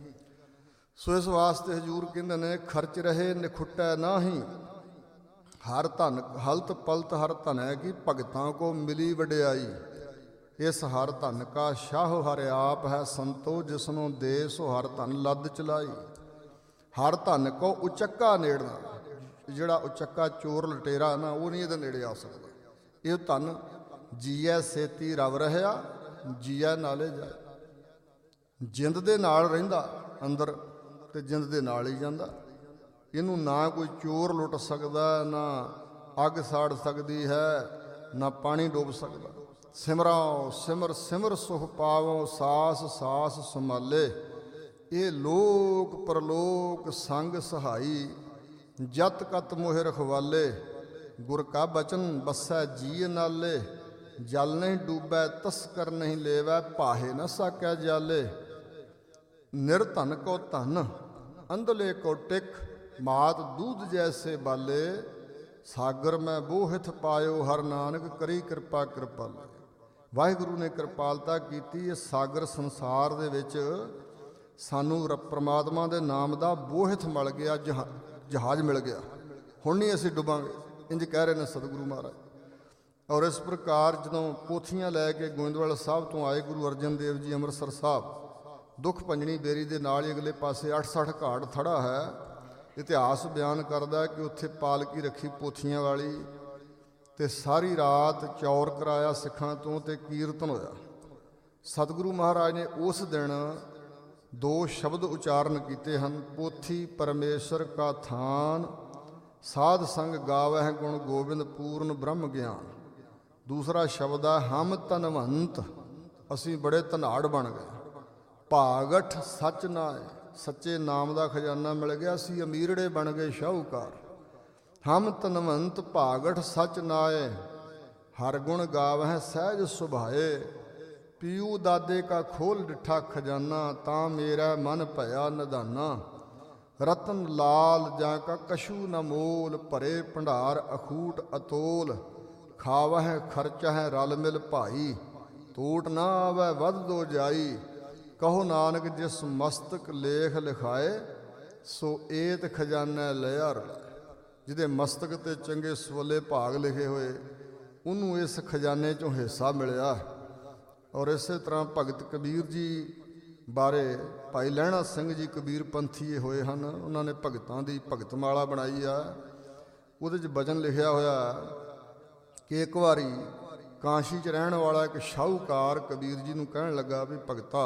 ਸੋ ਇਸ ਵਾਸਤੇ ਹਜ਼ੂਰ ਕਹਿੰਦੇ ਨੇ ਖਰਚ ਰਹੇ ਨਿਖੁਟੈ ਨਾਹੀ। ਹਰ ਧਨ ਹਲਤ ਪਲਤ ਹਰ ਧਨ ਹੈ ਕਿ ਭਗਤਾਂ ਕੋ ਮਿਲੀ ਵਡਿਆਈ। ਇਸ ਹਰ ਧਨ ਕਾ ਸ਼ਾਹ ਹਰ ਆਪ ਹੈ, ਸੰਤੋ ਜਿਸਨੂੰ ਦੇ ਸੋ ਹਰ ਧਨ ਲੱਦ ਚਲਾਈ। ਹਰ ਧਨ ਕੋ ਉਚੱਕਾ ਨੇੜਨਾ, ਜਿਹੜਾ ਉਚੱਕਾ ਚੋਰ ਲਟੇਰਾ ਨਾ, ਉਹ ਨਹੀਂ ਇਹਦੇ ਨੇੜੇ ਆ ਸਕਦਾ। ਇਹ ਧਨ ਜੀਐ ਸੇਤੀ ਰਵ ਰਹਿਆ, ਜੀਐ ਨਾਲੇ ਜਾਏ। ਜਿੰਦ ਦੇ ਨਾਲ ਰਹਿੰਦਾ ਅੰਦਰ ਤੇ ਜਿੰਦ ਦੇ ਨਾਲ ਹੀ ਜਾਂਦਾ। ਇਹਨੂੰ ਨਾ ਕੋਈ ਚੋਰ ਲੁੱਟ ਸਕਦਾ, ਨਾ ਅੱਗ ਸਾੜ ਸਕਦੀ ਹੈ, ਨਾ ਪਾਣੀ ਡੋਬ ਸਕਦਾ। ਸਿਮਰਾਓ ਸਿਮਰ ਸਿਮਰ ਸੁਖ ਪਾਵੋ, ਸਾਸ ਸਾਸ ਸੰਭਾਲੇ। ਇਹ ਲੋਕ ਪਰਲੋਕ ਸੰਗ ਸਹਾਈ, ਜਤ ਕਤ ਮੋਹਿ ਰਖਵਾਲੇ। ਗੁਰ ਕਾ ਬਚਨ ਬੱਸੈ ਜੀ ਨਾਲੇ, ਜਲ ਨਹੀਂ ਡੂਬੈ ਤਸਕਰ ਨਹੀਂ ਲੇਵੈ, ਭਾਹੇ ਨਾ ਸਾਕੈ ਜਾਲੇ। ਨਿਰਧਨ ਕੋ ਧਨ ਅੰਧਲੇ ਕੋ ਟਿਕ ਮਾਤ ਦੂਧ ਜੈਸੇ ਬਾਲੇ, ਸਾਗਰ ਮੈਂ ਬੋਹਿਥ ਪਾਇਓ ਹਰ ਨਾਨਕ ਕਰੀ ਕਿਰਪਾ ਕਿਰਪਾਲੇ। ਵਾਹਿਗੁਰੂ ਨੇ ਕਿਰਪਾਲਤਾ ਕੀਤੀ, ਇਸ ਸਾਗਰ ਸੰਸਾਰ ਦੇ ਵਿੱਚ ਸਾਨੂੰ ਰ ਪ੍ਰਮਾਤਮਾ ਦੇ ਨਾਮ ਦਾ ਬੋਹਿਥ ਮਿਲ ਗਿਆ, ਜਹਾ ਜਹਾਜ਼ ਮਿਲ ਗਿਆ, ਹੁਣ ਨਹੀਂ ਅਸੀਂ ਡੁੱਬਾਂਗੇ, ਇੰਜ ਕਹਿ ਰਹੇ ਨੇ ਸਤਿਗੁਰੂ ਮਹਾਰਾਜ। ਔਰ ਇਸ ਪ੍ਰਕਾਰ ਜਦੋਂ ਪੋਥੀਆਂ ਲੈ ਕੇ ਗੋਇੰਦਵਾਲ ਸਾਹਿਬ ਤੋਂ ਆਏ ਗੁਰੂ ਅਰਜਨ ਦੇਵ ਜੀ ਅੰਮ੍ਰਿਤਸਰ ਸਾਹਿਬ, ਦੁੱਖ ਭੰਜਣੀ ਬੇਰੀ ਦੇ ਨਾਲ ਹੀ ਅਗਲੇ ਪਾਸੇ ਅੱਠ ਸੱਠ ਘਾਟ ਥੜਾ ਹੈ। ਇਤਿਹਾਸ ਬਿਆਨ ਕਰਦਾ ਕਿ ਉੱਥੇ ਪਾਲਕੀ ਰੱਖੀ ਪੋਥੀਆਂ ਵਾਲੀ, ਤੇ ਸਾਰੀ ਰਾਤ ਚੌਰ ਕਰਾਇਆ ਸਿੱਖਾਂ ਤੋਂ, ਤੇ ਕੀਰਤਨ ਹੋਇਆ। ਸਤਿਗੁਰੂ ਮਹਾਰਾਜ ਨੇ ਉਸ ਦਿਨ ਦੋ ਸ਼ਬਦ ਉਚਾਰਨ ਕੀਤੇ ਹਨ, ਪੋਥੀ ਪਰਮੇਸ਼ਰ ਕਾ ਥਾਨ, ਸਾਧ ਸੰਗ ਗਾਵਹਿ ਗੁਣ ਗੋਬਿੰਦ ਪੂਰਨ ਬ੍ਰਹਮ ਗਿਆਨ। ਦੂਸਰਾ ਸ਼ਬਦ ਹੈ ਹਮ ਧਨਵੰਤ, ਅਸੀਂ ਬੜੇ ਧਨਾੜ ਬਣ ਗਏ। ਭਾਗਠ ਸੱਚ ਨਾਏ, ਸੱਚੇ ਨਾਮ ਦਾ ਖਜ਼ਾਨਾ ਮਿਲ ਗਿਆ, ਅਸੀਂ ਅਮੀਰੜੇ ਬਣ ਗਏ ਸ਼ਾਹੂਕਾਰ। ਹਮ ਧਨਵੰਤ ਭਾਗਠ ਸੱਚ ਨਾਏ, ਹਰ ਗੁਣ ਗਾਵਹਿ ਸਹਿਜ ਸੁਭਾਏ। ਪੀਊ ਦਾਦੇ ਕਾ ਖੋਲ ਡਿੱਠਾ ਖਜ਼ਾਨਾ, ਤਾਂ ਮੇਰਾ ਮਨ ਭਇਆ ਨਿਧਾਨਾ। ਰਤਨ ਲਾਲ ਜਾਂ ਕਾ ਕਛੂ ਨ ਮੋਲ, ਭਰੇ ਭੰਡਾਰ ਅਖੂਟ ਅਤੋਲ। ਖਾਵਹਿ ਖਰਚਹਿ ਰਲ ਮਿਲ ਭਾਈ, ਟੂਟ ਨਾ ਆਵੈ ਵੱਧ ਦੋ ਜਾਈ। ਕਹੋ ਨਾਨਕ ਜਿਸ ਮਸਤਕ ਲੇਖ ਲਿਖਾਏ, ਸੋ ਏਤ ਖਜ਼ਾਨਾ ਲਿਆ ਰਲਾਏ। ਜਿਹਦੇ ਮਸਤਕ ਤੇ ਚੰਗੇ ਸਵੱਲੇ ਭਾਗ ਲਿਖੇ ਹੋਏ, ਉਹਨੂੰ ਇਸ ਖਜ਼ਾਨੇ ਚੋਂ ਹਿੱਸਾ ਮਿਲਿਆ। ਔਰ ਇਸੇ ਤਰ੍ਹਾਂ ਭਗਤ ਕਬੀਰ ਜੀ ਬਾਰੇ ਭਾਈ ਲਹਿਣਾ ਸਿੰਘ ਜੀ ਕਬੀਰ ਪੰਥੀ ਹੋਏ ਹਨ, ਉਹਨਾਂ ਨੇ ਭਗਤਾਂ ਦੀ ਭਗਤਮਾਲਾ ਬਣਾਈ ਆ। ਉਹਦੇ 'ਚ ਭਜਨ ਲਿਖਿਆ ਹੋਇਆ ਕਿ ਇੱਕ ਵਾਰੀ ਕਾਂਸ਼ੀ 'ਚ ਰਹਿਣ ਵਾਲਾ ਇੱਕ ਸ਼ਾਹੂਕਾਰ ਕਬੀਰ ਜੀ ਨੂੰ ਕਹਿਣ ਲੱਗਾ ਵੀ ਭਗਤਾ,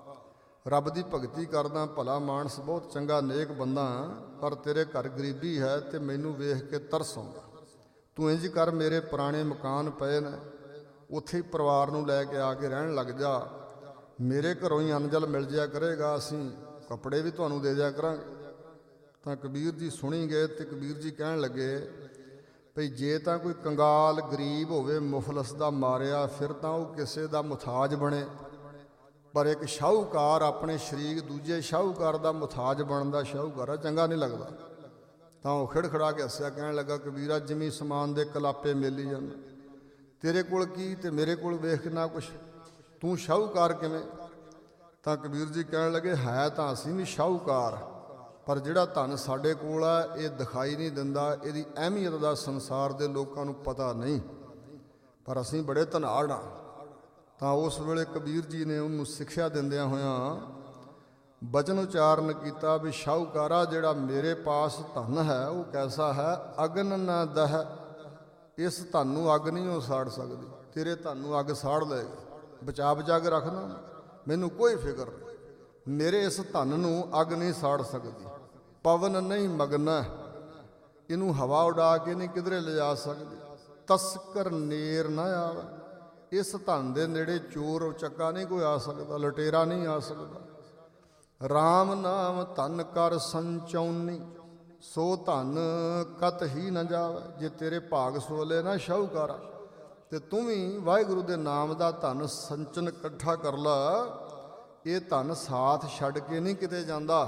ਰੱਬ ਦੀ ਭਗਤੀ ਕਰਦਾ, ਭਲਾ ਮਾਨਸ, ਬਹੁਤ ਚੰਗਾ ਨੇਕ ਬੰਦਾ, ਪਰ ਤੇਰੇ ਘਰ ਗਰੀਬੀ ਹੈ ਤੇ ਮੈਨੂੰ ਵੇਖ ਕੇ ਤਰਸ ਆਉਂਦਾ। ਤੂੰ ਇੰਝ ਕਰ, ਮੇਰੇ ਪੁਰਾਣੇ ਮਕਾਨ ਪਏ ਨੇ, ਉੱਥੇ ਹੀ ਪਰਿਵਾਰ ਨੂੰ ਲੈ ਕੇ ਆ ਕੇ ਰਹਿਣ ਲੱਗ ਜਾ। ਮੇਰੇ ਘਰੋਂ ਹੀ ਅੰਨ ਜਲ ਮਿਲ ਜਾਇਆ ਕਰੇਗਾ, ਅਸੀਂ ਕੱਪੜੇ ਵੀ ਤੁਹਾਨੂੰ ਦੇ ਦਿਆ ਕਰਾਂਗੇ। ਤਾਂ ਕਬੀਰ ਜੀ ਸੁਣੀ ਗਏ ਤੇ ਕਬੀਰ ਜੀ ਕਹਿਣ ਲੱਗੇ ਭਈ ਜੇ ਤਾਂ ਕੋਈ ਕੰਗਾਲ ਗਰੀਬ ਹੋਵੇ, ਮੁਫਲਸ ਦਾ ਮਾਰਿਆ, ਫਿਰ ਤਾਂ ਉਹ ਕਿਸੇ ਦਾ ਮੁਥਾਜ ਬਣੇ, ਪਰ ਇੱਕ ਸ਼ਾਹੂਕਾਰ ਆਪਣੇ ਸ਼ਰੀਕ ਦੂਜੇ ਸ਼ਾਹੂਕਾਰ ਦਾ ਮੁਥਾਜ ਬਣਦਾ ਸ਼ਾਹੂਕਾਰ ਚੰਗਾ ਨਹੀਂ ਲੱਗਦਾ। ਤਾਂ ਉਹ ਖਿੜਖੜਾ ਕੇ ਹੱਸਿਆ, ਕਹਿਣ ਲੱਗਾ ਕਬੀਰਾ, ਜਿਮੀ ਸਮਾਨ ਦੇ ਕਲਾਪੇ ਮੇਲੀ ਜਾਂਦੇ, ਤੇਰੇ ਕੋਲ ਕੀ ਤੇ ਮੇਰੇ ਕੋਲ ਵੇਖ ਨਾ ਕੁਛ, ਤੂੰ ਸ਼ਾਹੂਕਾਰ ਕਿਵੇਂ? ਤਾਂ ਕਬੀਰ ਜੀ ਕਹਿਣ ਲੱਗੇ ਹੈ ਤਾਂ ਅਸੀਂ ਵੀ ਸ਼ਾਹੂਕਾਰ, ਪਰ ਜਿਹੜਾ ਧਨ ਸਾਡੇ ਕੋਲ ਆ ਇਹ ਦਿਖਾਈ ਨਹੀਂ ਦਿੰਦਾ, ਇਹਦੀ ਅਹਿਮੀਅਤ ਦਾ ਸੰਸਾਰ ਦੇ ਲੋਕਾਂ ਨੂੰ ਪਤਾ ਨਹੀਂ, ਪਰ ਅਸੀਂ ਬੜੇ ਧਨਾੜ ਹਾਂ। ਤਾਂ ਉਸ ਵੇਲੇ ਕਬੀਰ ਜੀ ਨੇ ਉਹਨੂੰ ਸਿੱਖਿਆ ਦਿੰਦਿਆਂ ਹੋਇਆਂ ਬਚਨ ਉਚਾਰਨ ਕੀਤਾ ਵੀ ਸ਼ਾਹੂਕਾਰਾ, ਜਿਹੜਾ ਮੇਰੇ ਪਾਸ ਧਨ ਹੈ ਉਹ ਕੈਸਾ ਹੈ, ਅਗਨ ਨਾ ਦਹ, ਇਸ ਧਨ ਨੂੰ ਅੱਗ ਨਹੀਂ ਉਹ ਸਾੜ ਸਕਦੀ, ਤੇਰੇ ਧਨ ਨੂੰ ਅੱਗ ਸਾੜ ਲਏਗੀ, ਬਚਾ ਬਚਾ ਕੇ ਰੱਖਣਾ, ਮੈਨੂੰ ਕੋਈ ਫਿਕਰ ਨਹੀਂ, ਮੇਰੇ ਇਸ ਧਨ ਨੂੰ ਅੱਗ ਨਹੀਂ ਸਾੜ ਸਕਦੀ। ਪਵਨ ਨਹੀਂ ਮਗਨਾ, ਇਹਨੂੰ ਹਵਾ ਉਡਾ ਕੇ ਨਹੀਂ ਕਿਧਰੇ ਲਿਜਾ ਸਕਦੀ। ਤਸਕਰ ਨੇਰ ਨਾ ਆਵੇ, ਇਸ ਧਨ ਦੇ ਨੇੜੇ ਚੋਰ ਚੱਕਾ ਨਹੀਂ ਕੋਈ ਆ ਸਕਦਾ, ਲਟੇਰਾ ਨਹੀਂ ਆ ਸਕਦਾ। ਰਾਮ ਨਾਮ ਧਨ ਕਰ ਸੰਚੌਨੀ, ਸੋ ਧਨ ਕਤ ਹੀ ਨਾ ਜਾਵੇ। ਜੇ ਤੇਰੇ ਭਾਗ ਸੋਲੇ ਨਾ ਸ਼ਾਹੂਕਾਰਾ, ਤੇ ਤੂੰ ਵੀ ਵਾਹਿਗੁਰੂ ਦੇ ਨਾਮ ਦਾ ਧਨ ਸੰਚਨ ਇਕੱਠਾ ਕਰ ਲਾ, ਇਹ ਧਨ ਸਾਥ ਛੱਡ ਕੇ ਨਹੀਂ ਕਿਤੇ ਜਾਂਦਾ।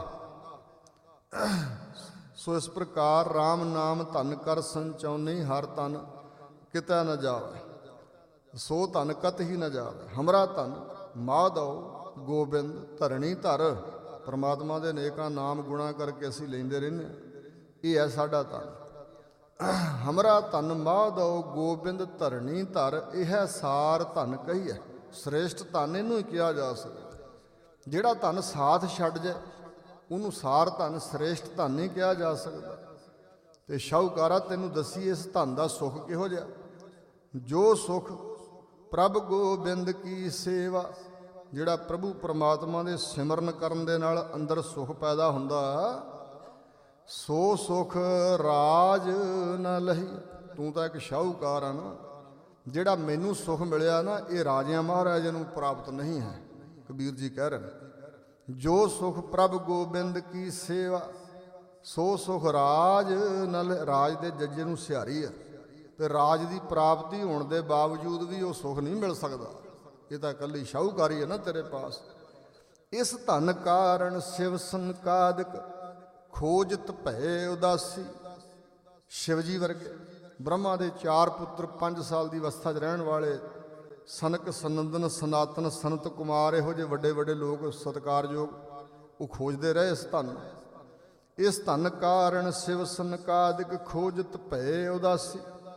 ਸੋ ਇਸ ਪ੍ਰਕਾਰ ਰਾਮ ਨਾਮ ਧਨ ਕਰ ਸੰਚੌਨੀ, ਹਰ ਧਨ ਕਿਤੇ ਨਾ ਜਾਵੇ, ਸੋ ਧਨ ਕਤ ਹੀ ਨਾ ਜਾਵੇ। ਹਮਰਾ ਧਨ ਮਾਧਵ ਗੋਬਿੰਦ ਧਰਣੀ ਧਰ, ਪਰਮਾਤਮਾ ਦੇ ਨੇਕਾਂ ਨਾਮ ਗੁਣਾ ਕਰਕੇ ਅਸੀਂ ਲੈਂਦੇ ਰਹਿੰਦੇ ਹਾਂ, ਇਹ ਹੈ ਸਾਡਾ ਧਨ। ਹਮਰਾ ਧਨ ਮਾਧਵ ਗੋਬਿੰਦ ਧਰਣੀ ਧਰ, ਇਹ ਹੈ ਸਾਰ ਧਨ ਕਹੀ ਹੈ, ਸ੍ਰੇਸ਼ਟ ਧਨ ਇਹਨੂੰ ਹੀ ਕਿਹਾ ਜਾ ਸਕਦਾ। ਜਿਹੜਾ ਧਨ ਸਾਥ ਛੱਡ ਜਾਏ ਉਹਨੂੰ ਸਾਰ ਧਨ ਸ੍ਰੇਸ਼ਟ ਧਨ ਨਹੀਂ ਕਿਹਾ ਜਾ ਸਕਦਾ। ਤੇ ਸ਼ਾਹੂਕਾਰਾ, ਤੈਨੂੰ ਦੱਸੀ ਇਸ ਧਨ ਦਾ ਸੁੱਖ ਕਿਹੋ ਜਿਹਾ, ਜੋ ਸੁੱਖ ਪ੍ਰਭ ਗੋਬਿੰਦ ਕੀ ਸੇਵਾ, ਜਿਹੜਾ ਪ੍ਰਭੂ ਪਰਮਾਤਮਾ ਦੇ ਸਿਮਰਨ ਕਰਨ ਦੇ ਨਾਲ ਅੰਦਰ ਸੁੱਖ ਪੈਦਾ ਹੁੰਦਾ, ਸੋ ਸੁਖ ਰਾਜ ਨਾ ਲਹੀ। ਤੂੰ ਤਾਂ ਇੱਕ ਸ਼ਾਹੂਕਾਰ ਆ ਨਾ, ਜਿਹੜਾ ਮੈਨੂੰ ਸੁਖ ਮਿਲਿਆ ਨਾ, ਇਹ ਰਾਜਿਆਂ ਮਹਾਰਾਜਿਆਂ ਨੂੰ ਪ੍ਰਾਪਤ ਨਹੀਂ ਹੈ। ਕਬੀਰ ਜੀ ਕਹਿ ਰਹੇ, ਜੋ ਸੁਖ ਪ੍ਰਭ ਗੋਬਿੰਦ ਕੀ ਸੇਵਾ, ਸੋ ਸੁਖ ਰਾਜ ਨਾਲ। ਰਾਜ ਦੇ ਜੱਜੇ ਨੂੰ ਸਿਹਾਰੀ ਆ, ਤੇ ਰਾਜ ਦੀ ਪ੍ਰਾਪਤੀ ਹੋਣ ਦੇ ਬਾਵਜੂਦ ਵੀ ਉਹ ਸੁਖ ਨਹੀਂ ਮਿਲ ਸਕਦਾ, ਇਹ ਤਾਂ ਇਕੱਲੀ ਸ਼ਾਹੂਕਾਰੀ ਹੈ ਨਾ ਤੇਰੇ ਪਾਸ। ਇਸ ਧਨ ਕਾਰਨ ਸ਼ਿਵ ਸੰਕਾਦਿਕ, ਖੋਜਤ ਭੈ ਉਦਾਸੀ। ਸ਼ਿਵ ਜੀ ਵਰਗੇ ਬ੍ਰਹਮਾ ਦੇ ਚਾਰ ਪੁੱਤਰ, ਪੰਜ ਸਾਲ ਦੀ ਅਵਸਥਾ 'ਚ ਰਹਿਣ ਵਾਲੇ ਸਨਕ, ਸਨੰਦਨ, ਸਨਾਤਨ, ਸੰਤ ਕੁਮਾਰ, ਇਹੋ ਜਿਹੇ ਵੱਡੇ ਵੱਡੇ ਲੋਕ ਸਤਿਕਾਰਯੋਗ, ਉਹ ਖੋਜਦੇ ਰਹੇ ਇਸ ਧਨ। ਇਸ ਧਨ ਕਾਰਨ ਸ਼ਿਵ ਸਨਕਾਦਿਕ ਖੋਜਤ ਭੈ ਉਦਾਸੀ।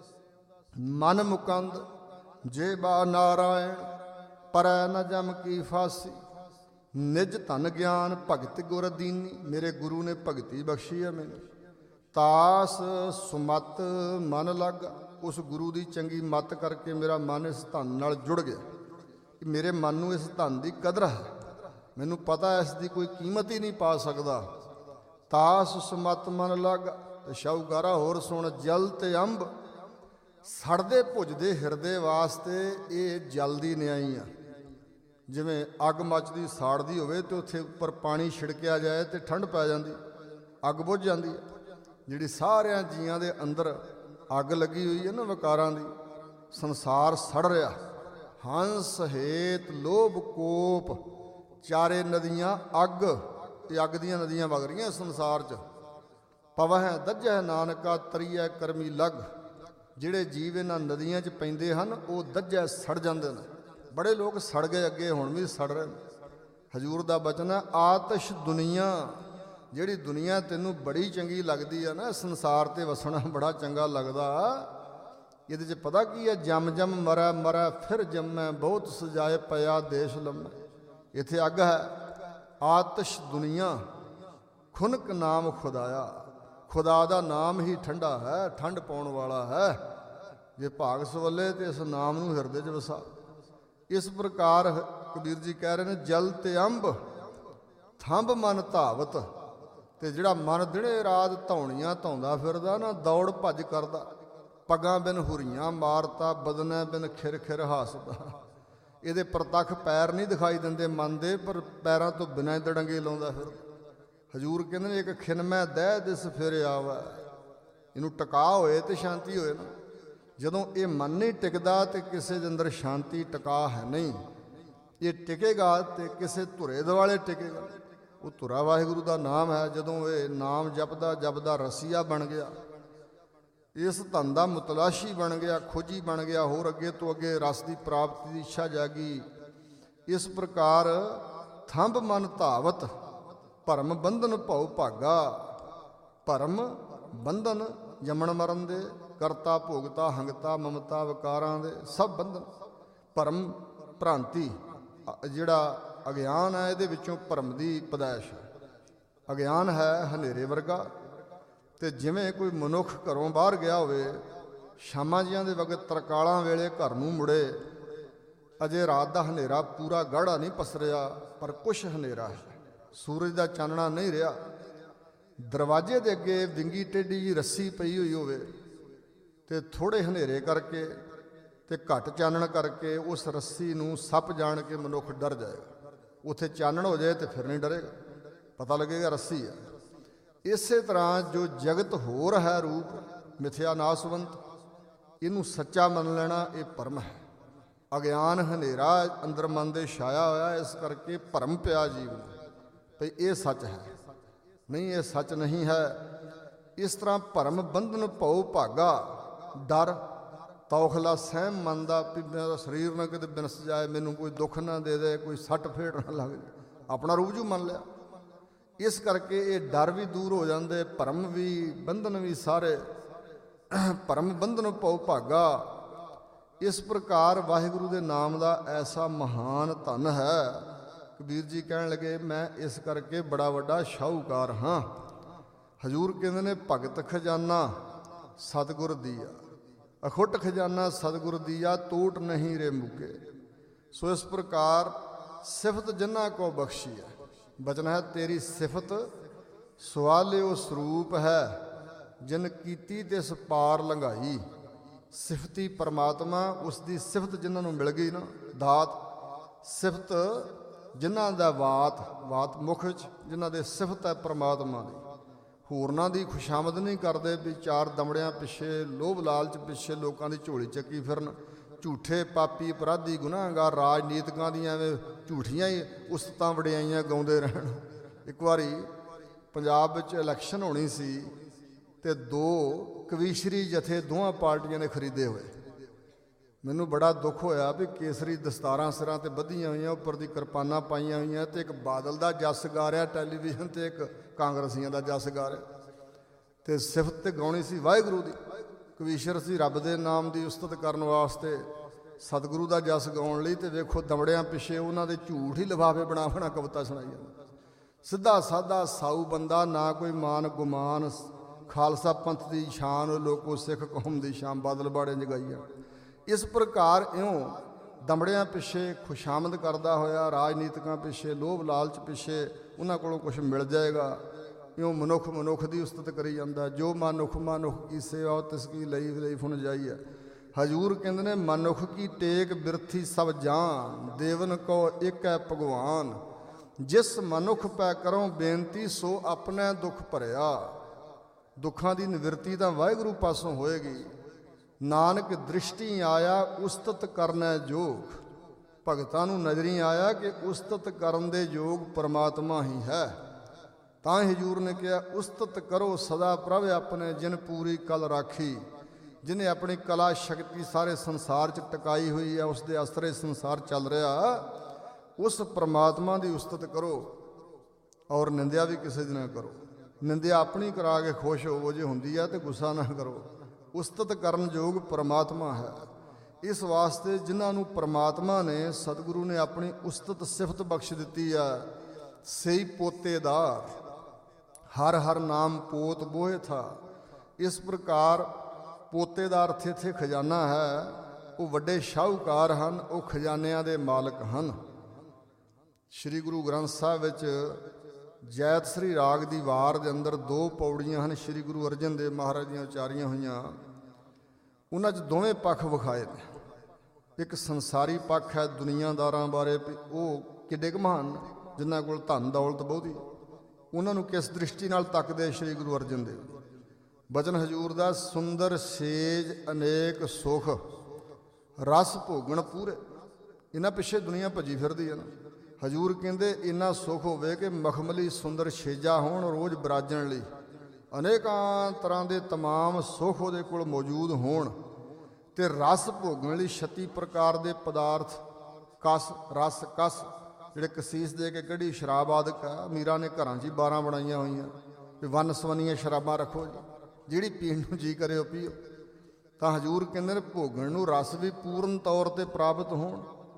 ਮਨ ਮੁਕੰਦ ਜੇ ਬਾ ਨਾਰਾਇਣ ਪਰੈ ਨ ਜਮ ਕੀ ਫਾਸੀ। ਨਿਜ ਧਨ ਗਿਆਨ ਭਗਤ ਗੁਰ ਦੀਨੀ। ਮੇਰੇ ਗੁਰੂ ਨੇ ਭਗਤੀ ਬਖਸ਼ੀ ਹੈ ਮੈਨੂੰ। ਤਾਸ ਸੁਮਤ ਮਨ ਲੱਗ। ਉਸ ਗੁਰੂ ਦੀ ਚੰਗੀ ਮੱਤ ਕਰਕੇ ਮੇਰਾ ਮਨ ਇਸ ਧਨ ਨਾਲ ਜੁੜ ਗਿਆ ਕਿ ਮੇਰੇ ਮਨ ਨੂੰ ਇਸ ਧਨ ਦੀ ਕਦਰ ਹੈ। ਮੈਨੂੰ ਪਤਾ ਇਸ ਦੀ ਕੋਈ ਕੀਮਤ ਹੀ ਨਹੀਂ ਪਾ ਸਕਦਾ। ਤਾਸ ਸੁਮਤ ਮਨ ਲੱਗ। ਤੇ ਸ਼ਾਹੂਕਾਰਾ ਹੋਰ ਸੁਣ। ਜਲ ਤੇ ਅੰਬ ਸੜਦੇ ਭੁੱਜਦੇ ਹਿਰਦੇ ਵਾਸਤੇ ਇਹ ਜਲ ਦੀ ਨਿਆਈ ਆ। ਜਿਵੇਂ ਅੱਗ ਮੱਚਦੀ ਸਾੜਦੀ ਹੋਵੇ ਤੇ ਉੱਥੇ ਉੱਪਰ ਪਾਣੀ ਛਿੜਕਿਆ ਜਾਏ ਤੇ ਠੰਡ ਪੈ ਜਾਂਦੀ, ਅੱਗ ਬੁੱਝ ਜਾਂਦੀ ਹੈ। ਜਿਹੜੀ ਸਾਰਿਆਂ ਜੀਆਂ ਦੇ ਅੰਦਰ ਅੱਗ ਲੱਗੀ ਹੋਈ ਹੈ ਨਾ, ਵਿਕਾਰਾਂ ਦੀ, ਸੰਸਾਰ ਸੜ ਰਿਹਾ। ਹੰਸ ਹੇਤ ਲੋਭ ਕੋਪ ਚਾਰੇ ਨਦੀਆਂ ਅੱਗ, ਇਹ ਅੱਗ ਦੀਆਂ ਨਦੀਆਂ ਵਗ ਰਹੀਆਂ ਸੰਸਾਰ 'ਚ। ਪਵਹਿ ਦੱਜੈ ਨਾਨਕਾ ਤਰੀਐ ਕਰਮੀ ਲਗ। ਜਿਹੜੇ ਜੀਵ ਇਹਨਾਂ ਨਦੀਆਂ 'ਚ ਪੈਂਦੇ ਹਨ ਉਹ ਦੱਜੈ ਸੜ ਜਾਂਦੇ ਨੇ। ਬੜੇ ਲੋਕ ਸੜ ਗਏ, ਅੱਗੇ ਹੁਣ ਵੀ ਸੜ ਰਹੇ ਨੇ। ਹਜ਼ੂਰ ਦਾ ਬਚਨ ਹੈ, ਆਤਸ਼ ਦੁਨੀਆ। ਜਿਹੜੀ ਦੁਨੀਆ ਤੈਨੂੰ ਬੜੀ ਚੰਗੀ ਲੱਗਦੀ ਆ ਨਾ, ਸੰਸਾਰ ਤੇ ਵਸਣਾ ਬੜਾ ਚੰਗਾ ਲੱਗਦਾ, ਇਹਦੇ 'ਚ ਪਤਾ ਕੀ ਹੈ? ਜਮ ਜਮ ਮਰੈ ਮਰੈ ਫਿਰ ਜੰਮੈ, ਬਹੁਤ ਸਜਾਏ ਪਿਆ ਦੇਸ਼ ਲੰਮੈ। ਇੱਥੇ ਅੱਗ ਹੈ। ਆਤਸ਼ ਦੁਨੀਆ ਖੁਨਕ ਨਾਮ ਖੁਦਾਇਆ। ਖੁਦਾ ਦਾ ਨਾਮ ਹੀ ਠੰਡਾ ਹੈ, ਠੰਡ ਪਾਉਣ ਵਾਲਾ ਹੈ। ਜੇ ਭਾਗ ਸਵੱਲੇ ਤੇ ਇਸ ਨਾਮ ਨੂੰ ਹਿਰਦੇ 'ਚ ਵਸਾ। ਇਸ ਪ੍ਰਕਾਰ ਕਬੀਰ ਜੀ ਕਹਿ ਰਹੇ ਨੇ, ਜਲ ਤੇ ਅੰਬ ਥੰਬ ਮਨ ਧਾਵਤ। ਤੇ ਜਿਹੜਾ ਮਨ ਦਿਨੇ ਰਾਤ ਧੌਣੀਆਂ ਧੌਂਦਾ ਫਿਰਦਾ ਨਾ, ਦੌੜ ਭੱਜ ਕਰਦਾ, ਪੱਗਾਂ ਬਿਨ ਹੁਰੀਆਂ ਮਾਰਤਾ, ਬਦਨੈ ਬਿਨ ਖਿਰ ਖਿਰ ਹਾਸਦਾ। ਇਹਦੇ ਪ੍ਰਤੱਖ ਪੈਰ ਨਹੀਂ ਦਿਖਾਈ ਦਿੰਦੇ ਮਨ ਦੇ, ਪਰ ਪੈਰਾਂ ਤੋਂ ਬਿਨਾਂ ਦੜੰਗੇ ਲਾਉਂਦਾ ਫਿਰ। ਹਜ਼ੂਰ ਕਹਿੰਦੇ ਨੇ, ਇੱਕ ਖਿਨਮੈ ਦਹਿ ਦਿਸ ਫਿਰ ਆਵੈ। ਇਹਨੂੰ ਟਿਕਾ ਹੋਏ ਤੇ ਸ਼ਾਂਤੀ ਹੋਏ ਨਾ। ਜਦੋਂ ਇਹ ਮਨ ਨਹੀਂ ਟਿਕਦਾ ਤੇ ਕਿਸੇ ਦੇ ਅੰਦਰ ਸ਼ਾਂਤੀ ਟਿਕਾ ਹੈ ਨਹੀਂ। ਇਹ ਟਿਕੇਗਾ ਤੇ ਕਿਸੇ ਧੁਰੇ ਦੁਆਲੇ ਟਿਕੇਗਾ। ਉਹ ਧੁਰਾ ਵਾਹਿਗੁਰੂ ਦਾ ਨਾਮ ਹੈ। ਜਦੋਂ ਇਹ ਨਾਮ ਜਪਦਾ ਜਪਦਾ ਰਸੀਆ ਬਣ ਗਿਆ, ਇਸ ਧਨ ਦਾ ਮੁਤਲਾਸ਼ੀ ਬਣ ਗਿਆ, ਖੋਜੀ ਬਣ ਗਿਆ, ਹੋਰ ਅੱਗੇ ਤੋਂ ਅੱਗੇ ਰਸ ਦੀ ਪ੍ਰਾਪਤੀ ਦੀ ਇੱਛਾ ਜਾਗੀ। ਇਸ ਪ੍ਰਕਾਰ ਥੰਬ ਮਨ ਧਾਵਤ ਭਰਮ ਬੰਧਨ ਭਉ ਭਾਗਾ। ਭਰਮ ਬੰਧਨ ਜੰਮਣ ਮਰਨ ਦੇ, ਕਰਤਾ ਭੋਗਤਾ ਹੰਗਤਾ ਮਮਤਾ ਵਿਕਾਰਾਂ ਦੇ ਸਭ ਬੰਧਨ। ਭਰਮ ਭ੍ਰਾਂਤੀ, ਜਿਹੜਾ ਅਗਿਆਨ ਹੈ, ਇਹਦੇ ਵਿੱਚੋਂ ਭਰਮ ਦੀ ਪੈਦਾਇਸ਼ ਹੈ। ਅਗਿਆਨ ਹੈ ਹਨੇਰੇ ਵਰਗਾ। ਤੇ ਜਿਵੇਂ ਕੋਈ ਮਨੁੱਖ ਘਰੋਂ ਬਾਹਰ ਗਿਆ ਹੋਵੇ, ਸ਼ਾਮਾਂ ਜੀਆਂ ਦੇ ਵਕਤ ਤਰਕਾਲਾਂ ਵੇਲੇ ਘਰ ਨੂੰ ਮੁੜੇ, ਅਜੇ ਰਾਤ ਦਾ ਹਨੇਰਾ ਪੂਰਾ ਗਾੜਾ ਨਹੀਂ ਪਸਰਿਆ, ਪਰ ਕੁਛ ਹਨੇਰਾ ਹੈ, ਸੂਰਜ ਦਾ ਚਾਨਣਾ ਨਹੀਂ ਰਿਹਾ। ਦਰਵਾਜ਼ੇ ਦੇ ਅੱਗੇ ਵਿੰਗੀ ਟੇਢੀ ਜੀ ਰੱਸੀ ਪਈ ਹੋਈ ਹੋਵੇ ਤੇ ਥੋੜ੍ਹੇ ਹਨੇਰੇ ਕਰਕੇ ਤੇ ਘੱਟ ਚਾਨਣ ਕਰਕੇ ਉਸ ਰੱਸੀ ਨੂੰ ਸੱਪ ਜਾਣ ਕੇ ਮਨੁੱਖ ਡਰ ਜਾਏਗਾ। ਉੱਥੇ ਚਾਨਣ ਹੋ ਜਾਏ ਤੇ ਫਿਰ ਨਹੀਂ ਡਰੇਗਾ, ਪਤਾ ਲੱਗੇਗਾ ਰੱਸੀ ਹੈ। ਇਸੇ ਤਰ੍ਹਾਂ ਜੋ ਜਗਤ ਹੋਰ ਹੈ ਰੂਪ ਮਿਥਿਆ ਨਾਸਵੰਤ, ਇਹਨੂੰ ਸੱਚਾ ਮੰਨ ਲੈਣਾ ਇਹ ਭਰਮ ਹੈ। ਅਗਿਆਨ ਹਨੇਰਾ ਅੰਦਰ ਮਨ ਦੇ ਛਾਇਆ ਹੋਇਆ, ਇਸ ਕਰਕੇ ਭਰਮ ਪਿਆ ਜੀਵ ਨੂੰ ਭਈ ਇਹ ਸੱਚ ਹੈ। ਨਹੀਂ, ਇਹ ਸੱਚ ਨਹੀਂ ਹੈ। ਇਸ ਤਰ੍ਹਾਂ ਭਰਮ ਬੰਧਨ ਭਉ ਭਾਗਾ। ਡਰ ਤੌਖਲਾ ਸਹਿਮ ਮਨ ਦਾ ਵੀ ਮੇਰਾ ਸਰੀਰ ਨਾ ਕਿਤੇ ਬਿਨਸ ਜਾਏ, ਮੈਨੂੰ ਕੋਈ ਦੁੱਖ ਨਾ ਦੇ ਦੇ, ਕੋਈ ਸੱਟ ਫੇਟ ਨਾ ਲੱਗ ਜਾਏ, ਆਪਣਾ ਰੂਪ ਜੂ ਮੰਨ ਲਿਆ। ਇਸ ਕਰਕੇ ਇਹ ਡਰ ਵੀ ਦੂਰ ਹੋ ਜਾਂਦੇ, ਭਰਮ ਵੀ ਬੰਧਨ ਵੀ ਸਾਰੇ। ਭਰਮ ਬੰਧਨ ਭਉ ਭਾਗਾ। ਇਸ ਪ੍ਰਕਾਰ ਵਾਹਿਗੁਰੂ ਦੇ ਨਾਮ ਦਾ ਐਸਾ ਮਹਾਨ ਧਨ ਹੈ। ਕਬੀਰ ਜੀ ਕਹਿਣ ਲੱਗੇ, ਮੈਂ ਇਸ ਕਰਕੇ ਬੜਾ ਵੱਡਾ ਸ਼ਾਹੂਕਾਰ ਹਾਂ। ਹਜ਼ੂਰ ਕਹਿੰਦੇ ਨੇ, ਭਗਤ ਖਜ਼ਾਨਾ ਸਤਿਗੁਰ ਦੀਆ, ਅਖੁੱਟ ਖਜ਼ਾਨਾ ਸਤਿਗੁਰ ਦੀਆ, ਟੂਟ ਨਹੀਂ ਰੇ ਮੁਕੇ। ਸੋ ਇਸ ਪ੍ਰਕਾਰ ਸਿਫਤ ਜਿਨ੍ਹਾਂ ਕੋ ਬਖਸ਼ੀ ਹੈ। ਬਚਨ ਹੈ, ਤੇਰੀ ਸਿਫਤ ਸਵਾਲਿਓ ਸਰੂਪ ਹੈ, ਜਿਨ ਕੀਤੀ ਤਿਸ ਪਾਰ ਲੰਘਾਈ। ਸਿਫਤੀ ਪਰਮਾਤਮਾ, ਉਸ ਦੀ ਸਿਫਤ ਜਿਨ੍ਹਾਂ ਨੂੰ ਮਿਲ ਗਈ ਨਾ, ਦਾਤ ਸਿਫਤ ਜਿਨ੍ਹਾਂ ਦਾ ਵਾਤ ਵਾਤ ਮੁਖ 'ਚ, ਜਿਨ੍ਹਾਂ ਦੇ ਸਿਫਤ ਹੈ ਪਰਮਾਤਮਾ ਦੀ, ਹੋਰਨਾਂ ਦੀ ਖੁਸ਼ਾਮਦ ਨਹੀਂ ਕਰਦੇ ਵੀ ਚਾਰ ਦਮੜਿਆਂ ਪਿੱਛੇ, ਲੋਭ ਲਾਲਚ ਪਿੱਛੇ ਲੋਕਾਂ ਦੀ ਝੋਲੀ ਚੱਕੀ ਫਿਰਨ। ਝੂਠੇ ਪਾਪੀ ਅਪਰਾਧੀ ਗੁਨਾਹਗਾਰ ਰਾਜਨੀਤਿਕਾਂ ਦੀਆਂ ਐਵੇਂ ਝੂਠੀਆਂ ਹੀ ਉਸਤਾਂ ਵਡਿਆਈਆਂ ਗਾਉਂਦੇ ਰਹਿਣ। ਇੱਕ ਵਾਰੀ ਪੰਜਾਬ ਵਿੱਚ ਇਲੈਕਸ਼ਨ ਹੋਣੀ ਸੀ ਤੇ ਦੋ ਕਵੀਸ਼ਰੀ ਜਥੇ ਦੋਵਾਂ ਪਾਰਟੀਆਂ ਨੇ ਖਰੀਦੇ ਹੋਏ। ਮੈਨੂੰ ਬੜਾ ਦੁੱਖ ਹੋਇਆ ਵੀ ਕੇਸਰੀ ਦਸਤਾਰਾਂ ਸਿਰਾਂ ਤੇ ਬੱਧੀਆਂ ਹੋਈਆਂ, ਉੱਪਰ ਦੀ ਕਿਰਪਾਨਾਂ ਪਾਈਆਂ ਹੋਈਆਂ, ਤੇ ਇੱਕ ਬਾਦਲ ਦਾ ਜਸ ਗਾ ਰਿਹਾ ਟੈਲੀਵਿਜ਼ਨ ਤੇ, ਇੱਕ ਕਾਂਗਰਸੀਆਂ ਦਾ ਜਸ ਗਾ ਰਿਹਾ, ਤੇ ਸਿਫਤ ਤੇ ਗਾਉਣੀ ਸੀ ਵਾਹਿਗੁਰੂ ਦੀ। ਕਵੀਸ਼ਰ ਸੀ ਰੱਬ ਦੇ ਨਾਮ ਦੀ ਉਸਤਤ ਕਰਨ ਵਾਸਤੇ, ਸਤਿਗੁਰੂ ਦਾ ਜਸ ਗਾਉਣ ਲਈ, ਤੇ ਵੇਖੋ ਦਮੜਿਆਂ ਪਿੱਛੇ ਉਹਨਾਂ ਦੇ ਝੂਠ ਹੀ ਲਿਫਾਫੇ ਬਣਾ ਬਣਾ ਕਵਿਤਾ ਸੁਣਾਈ ਜਾਂਦਾ। ਸਿੱਧਾ ਸਾਦਾ ਸਾਊ ਬੰਦਾ, ਨਾ ਕੋਈ ਮਾਨ ਗੁਮਾਨ, ਖਾਲਸਾ ਪੰਥ ਦੀ ਸ਼ਾਨ, ਲੋਕੋ ਸਿੱਖ ਕੌਮ ਦੀ ਸ਼ਾਨ, ਬਾਦਲ ਬਾੜੇ ਜਗਾਈਆਂ। ਇਸ ਪ੍ਰਕਾਰ ਇਉਂ ਦਮੜਿਆਂ ਪਿੱਛੇ ਖੁਸ਼ਾਮਦ ਕਰਦਾ ਹੋਇਆ, ਰਾਜਨੀਤਿਕਾਂ ਪਿੱਛੇ, ਲੋਭ ਲਾਲਚ ਪਿੱਛੇ, ਉਹਨਾਂ ਕੋਲੋਂ ਕੁਛ ਮਿਲ ਜਾਏਗਾ, ਇਉਂ ਮਨੁੱਖ ਮਨੁੱਖ ਦੀ ਉਸਤਤ ਕਰੀ ਜਾਂਦਾ। ਜੋ ਮਨੁੱਖ ਮਨੁੱਖ ਕੀ ਸੇਵਾ ਤਿਸ ਕੀ ਲਈ ਲਈ ਫੁਨ ਜਾਈ ਹੈ। ਹਜ਼ੂਰ ਕਹਿੰਦੇ ਨੇ ਮਨੁੱਖ ਕੀ ਟੇਕ ਬਿਰਥੀ ਸਭ ਜਾਨ, ਦੇਵਨ ਕੋ ਇੱਕ ਹੈ ਭਗਵਾਨ, ਜਿਸ ਮਨੁੱਖ ਪੈ ਕਰੋ ਬੇਨਤੀ ਸੋ ਆਪਣੇ ਦੁੱਖ ਭਰਿਆ। ਦੁੱਖਾਂ ਦੀ ਨਿਵਰਤੀ ਤਾਂ ਵਾਹਿਗੁਰੂ ਪਾਸੋਂ ਹੋਏਗੀ। ਨਾਨਕ ਦ੍ਰਿਸ਼ਟੀ ਆਇਆ ਉਸਤਤ ਕਰਨਾ ਜੋਗ, ਭਗਤਾਂ ਨੂੰ ਨਜ਼ਰੀ ਆਇਆ ਕਿ ਉਸਤਤ ਕਰਨ ਦੇ ਯੋਗ ਪਰਮਾਤਮਾ ਹੀ ਹੈ। ਤਾਂ ਹਜ਼ੂਰ ਨੇ ਕਿਹਾ ਉਸਤਤ ਕਰੋ ਸਦਾ ਪ੍ਰਭ ਆਪਣੇ, ਜਿਨ ਪੂਰੀ ਕਲ ਰਾਖੀ, ਜਿਹਨੇ ਆਪਣੀ ਕਲਾ ਸ਼ਕਤੀ ਸਾਰੇ ਸੰਸਾਰ 'ਚ ਟਿਕਾਈ ਹੋਈ ਹੈ, ਉਸ ਦੇ ਅਸਰੇ ਸੰਸਾਰ ਚੱਲ ਰਿਹਾ, ਉਸ ਪਰਮਾਤਮਾ ਦੀ ਉਸਤਤ ਕਰੋ। ਔਰ ਨਿੰਦਿਆ ਵੀ ਕਿਸੇ ਦੀ ਨਾ ਕਰੋ। ਨਿੰਦਿਆ ਆਪਣੀ ਕਰਾ ਕੇ ਖੁਸ਼ ਹੋਵੋ ਜੇ ਹੁੰਦੀ ਹੈ, ਤੇ ਗੁੱਸਾ ਨਾ ਕਰੋ। ਉਸਤਤ ਕਰਨ ਯੋਗ ਪਰਮਾਤਮਾ ਹੈ। ਇਸ ਵਾਸਤੇ ਜਿਨ੍ਹਾਂ ਨੂੰ ਪਰਮਾਤਮਾ ਨੇ, ਸਤਿਗੁਰੂ ਨੇ ਆਪਣੀ ਉਸਤਤ ਸਿਫਤ ਬਖਸ਼ ਦਿੱਤੀ ਆ, ਸਹੀ ਪੋਤੇਦਾਰ, ਹਰ ਹਰ ਨਾਮ ਪੋਤ ਬੋਏ ਥਾ। ਇਸ ਪ੍ਰਕਾਰ ਪੋਤੇ ਦਾ ਅਰਥ ਇੱਥੇ ਖਜ਼ਾਨਾ ਹੈ। ਉਹ ਵੱਡੇ ਸ਼ਾਹੂਕਾਰ ਹਨ, ਉਹ ਖਜ਼ਾਨਿਆਂ ਦੇ ਮਾਲਕ ਹਨ। ਸ਼੍ਰੀ ਗੁਰੂ ਗ੍ਰੰਥ ਸਾਹਿਬ ਵਿੱਚ ਜੈਤ ਸ੍ਰੀ ਰਾਗ ਦੀ ਵਾਰ ਦੇ ਅੰਦਰ ਦੋ ਪੌੜੀਆਂ ਹਨ, ਸ਼੍ਰੀ ਗੁਰੂ ਅਰਜਨ ਦੇਵ ਮਹਾਰਾਜ ਦੀਆਂ ਉਚਾਰੀਆਂ ਹੋਈਆਂ। ਉਹਨਾਂ 'ਚ ਦੋਵੇਂ ਪੱਖ ਵਿਖਾਏ ਨੇ। ਇੱਕ ਸੰਸਾਰੀ ਪੱਖ ਹੈ ਦੁਨੀਆਦਾਰਾਂ ਬਾਰੇ, ਵੀ ਉਹ ਕਿੱਡੇ ਕੁ ਮਹਾਨ, ਜਿਨ੍ਹਾਂ ਕੋਲ ਧਨ ਦੌਲਤ ਬਹੁਤੀ, ਉਹਨਾਂ ਨੂੰ ਕਿਸ ਦ੍ਰਿਸ਼ਟੀ ਨਾਲ ਤੱਕਦੇ ਸ਼੍ਰੀ ਗੁਰੂ ਅਰਜਨ ਦੇਵ। ਬਚਨ ਹਜ਼ੂਰ ਦਾ ਸੁੰਦਰ ਸੇਜ ਅਨੇਕ ਸੁਖ, ਰਸ ਭੋਗਣ ਪੂਰੇ। ਇਹਨਾਂ ਪਿੱਛੇ ਦੁਨੀਆ ਭੱਜੀ ਫਿਰਦੀ ਹੈ ਨਾ। ਹਜ਼ੂਰ ਕਹਿੰਦੇ ਇੰਨਾ ਸੁੱਖ ਹੋਵੇ ਕਿ ਮਖਮਲੀ ਸੁੰਦਰ ਛੇਜਾ ਹੋਣ ਰੋਜ਼ ਬਰਾਜਣ ਲਈ, ਅਨੇਕਾਂ ਤਰ੍ਹਾਂ ਦੇ ਤਮਾਮ ਸੁੱਖ ਉਹਦੇ ਕੋਲ ਮੌਜੂਦ ਹੋਣ, ਤੇ ਰਸ ਭੋਗਣ ਲਈ ਛੱਤੀ ਪ੍ਰਕਾਰ ਦੇ ਪਦਾਰਥ, ਕਸ ਰਸ ਕਸ, ਜਿਹੜੇ ਕਸੀਸ ਦੇ ਕੇ ਕਿਹੜੀ ਸ਼ਰਾਬ ਆਦਿਕ ਆ, ਅਮੀਰਾਂ ਨੇ ਘਰਾਂ 'ਚ ਹੀ ਬਾਰਾਂ ਬਣਾਈਆਂ ਹੋਈਆਂ ਵੀ ਵੰਨ ਸਵੰਨੀਆਂ ਸ਼ਰਾਬਾਂ ਰੱਖੋ ਜੀ, ਜਿਹੜੀ ਪੀਣ ਨੂੰ ਜੀ ਕਰੇ ਉਹ ਪੀਓ। ਤਾਂ ਹਜ਼ੂਰ ਕਹਿੰਦੇ ਨੇ ਭੋਗਣ ਨੂੰ ਰਸ ਵੀ ਪੂਰਨ ਤੌਰ 'ਤੇ ਪ੍ਰਾਪਤ ਹੋਣ।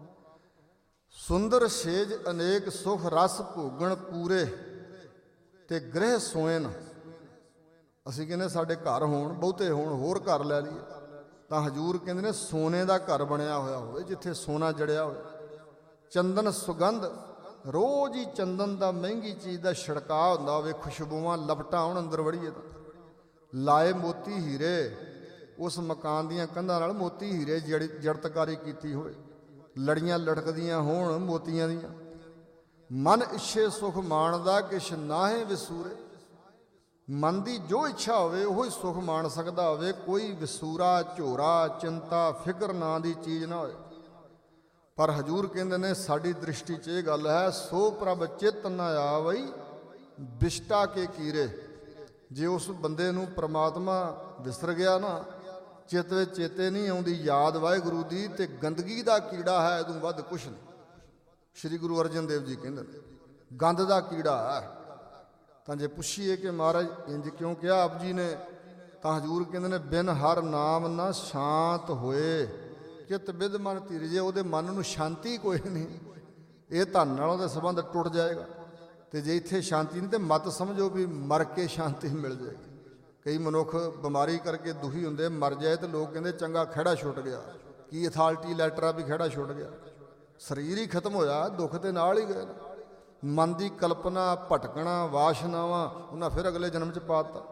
ਸੁੰਦਰ ਸੇਜ ਅਨੇਕ ਸੁਖ ਰਸ ਭੋਗਣ ਪੂਰੇ, ਤੇ ਗ੍ਰਹਿ ਸੋਇਨ। ਅਸੀਂ ਕਹਿੰਦੇ ਸਾਡੇ ਘਰ ਹੋਣ, ਬਹੁਤੇ ਹੋਣ, ਹੋਰ ਘਰ ਲੈ ਲਈਏ। ਤਾਂ ਹਜ਼ੂਰ ਕਹਿੰਦੇ ਨੇ ਸੋਨੇ ਦਾ ਘਰ ਬਣਿਆ ਹੋਇਆ ਹੋਵੇ, ਜਿੱਥੇ ਸੋਨਾ ਜੜਿਆ ਹੋਵੇ। ਚੰਦਨ ਸੁਗੰਧ, ਰੋਜ਼ ਹੀ ਚੰਦਨ ਦਾ ਮਹਿੰਗੀ ਚੀਜ਼ ਦਾ ਛਿੜਕਾਅ ਹੁੰਦਾ ਹੋਵੇ, ਖੁਸ਼ਬੂਆਂ ਲਪਟਾਂ ਆਉਣ ਅੰਦਰ ਵੜੀਏ ਤਾਂ। ਲਾਏ ਮੋਤੀ ਹੀਰੇ, ਉਸ ਮਕਾਨ ਦੀਆਂ ਕੰਧਾਂ ਨਾਲ ਮੋਤੀ ਹੀਰੇ ਜੜ ਜੜਤਕਾਰੀ ਕੀਤੀ ਹੋਵੇ, ਲੜੀਆਂ ਲਟਕਦੀਆਂ ਹੋਣ ਮੋਤੀਆਂ ਦੀਆਂ। ਮਨ ਇੱਛੇ ਸੁਖ ਮਾਣਦਾ ਕਿਛ ਨਾਹੇ ਵਿਸੂਰੇ, ਮਨ ਦੀ ਜੋ ਇੱਛਾ ਹੋਵੇ ਉਹ ਹੀ ਸੁਖ ਮਾਣ ਸਕਦਾ ਹੋਵੇ, ਕੋਈ ਵਿਸੂਰਾ ਝੋਰਾ ਚਿੰਤਾ ਫਿਕਰ ਨਾਂ ਦੀ ਚੀਜ਼ ਨਾ ਹੋਵੇ। ਪਰ ਹਜ਼ੂਰ ਕਹਿੰਦੇ ਨੇ ਸਾਡੀ ਦ੍ਰਿਸ਼ਟੀ 'ਚ ਇਹ ਗੱਲ ਹੈ, ਸੋ ਪ੍ਰਭ ਚਿਤ ਨਾ ਆਵਈ ਬਿਸ਼ਟਾ ਕੇ ਕੀਰੇ। ਜੇ ਉਸ ਬੰਦੇ ਨੂੰ ਪ੍ਰਮਾਤਮਾ ਵਿਸਰ ਗਿਆ ਨਾ, ਚਿੱਤ ਵਿੱਚ ਚੇਤੇ ਨਹੀਂ ਆਉਂਦੀ ਯਾਦ ਵਾਹਿਗੁਰੂ ਦੀ, ਤੇ ਗੰਦਗੀ ਦਾ ਕੀੜਾ ਹੈ, ਇਹਦੋਂ ਵੱਧ ਕੁਛ ਨਹੀਂ। ਸ਼੍ਰੀ ਗੁਰੂ ਅਰਜਨ ਦੇਵ ਜੀ ਕਹਿੰਦੇ ਨੇ ਗੰਦ ਦਾ ਕੀੜਾ ਹੈ। ਤਾਂ ਜੇ ਪੁੱਛੀਏ ਕਿ ਮਹਾਰਾਜ ਇੰਜ ਕਿਉਂ ਕਿਹਾ ਆਪ ਜੀ ਨੇ, ਤਾਂ ਹਜ਼ੂਰ ਕਹਿੰਦੇ ਨੇ ਬਿਨ ਹਰ ਨਾਮ ਨਾ ਸ਼ਾਂਤ ਹੋਏ, ਚਿੱਤ ਬਿਦ ਮਨ ਧੀਰਜੇ। ਉਹਦੇ ਮਨ ਨੂੰ ਸ਼ਾਂਤੀ ਕੋਈ ਨਹੀਂ, ਇਹ ਧਨ ਨਾਲ ਉਹਦਾ ਸੰਬੰਧ ਟੁੱਟ ਜਾਏਗਾ। ਤੇ ਜੇ ਇੱਥੇ ਸ਼ਾਂਤੀ ਨਹੀਂ, ਤੇ ਮਤ ਸਮਝੋ ਵੀ ਮਰ ਕੇ ਸ਼ਾਂਤੀ ਮਿਲ ਜਾਏਗੀ। ਕਈ ਮਨੁੱਖ ਬਿਮਾਰੀ ਕਰਕੇ ਦੁਖੀ ਹੁੰਦੇ, ਮਰ ਜਾਏ ਤੇ ਲੋਕ ਕਹਿੰਦੇ ਚੰਗਾ ਖਹਿੜਾ ਛੁੱਟ ਗਿਆ। ਕੀ ਅਥਾਰਟੀ ਲੈਟਰ ਆ ਵੀ ਖਹਿੜਾ ਛੁੱਟ ਗਿਆ? ਸਰੀਰ ਹੀ ਖਤਮ ਹੋਇਆ, ਦੁੱਖ ਦੇ ਨਾਲ ਹੀ ਗਏ। ਮਨ ਦੀ ਕਲਪਨਾ, ਭਟਕਣਾ, ਵਾਸ਼ਨਾਵਾਂ ਉਹਨਾਂ ਫਿਰ ਅਗਲੇ ਜਨਮ 'ਚ ਪਾ ਦਿੱਤਾ।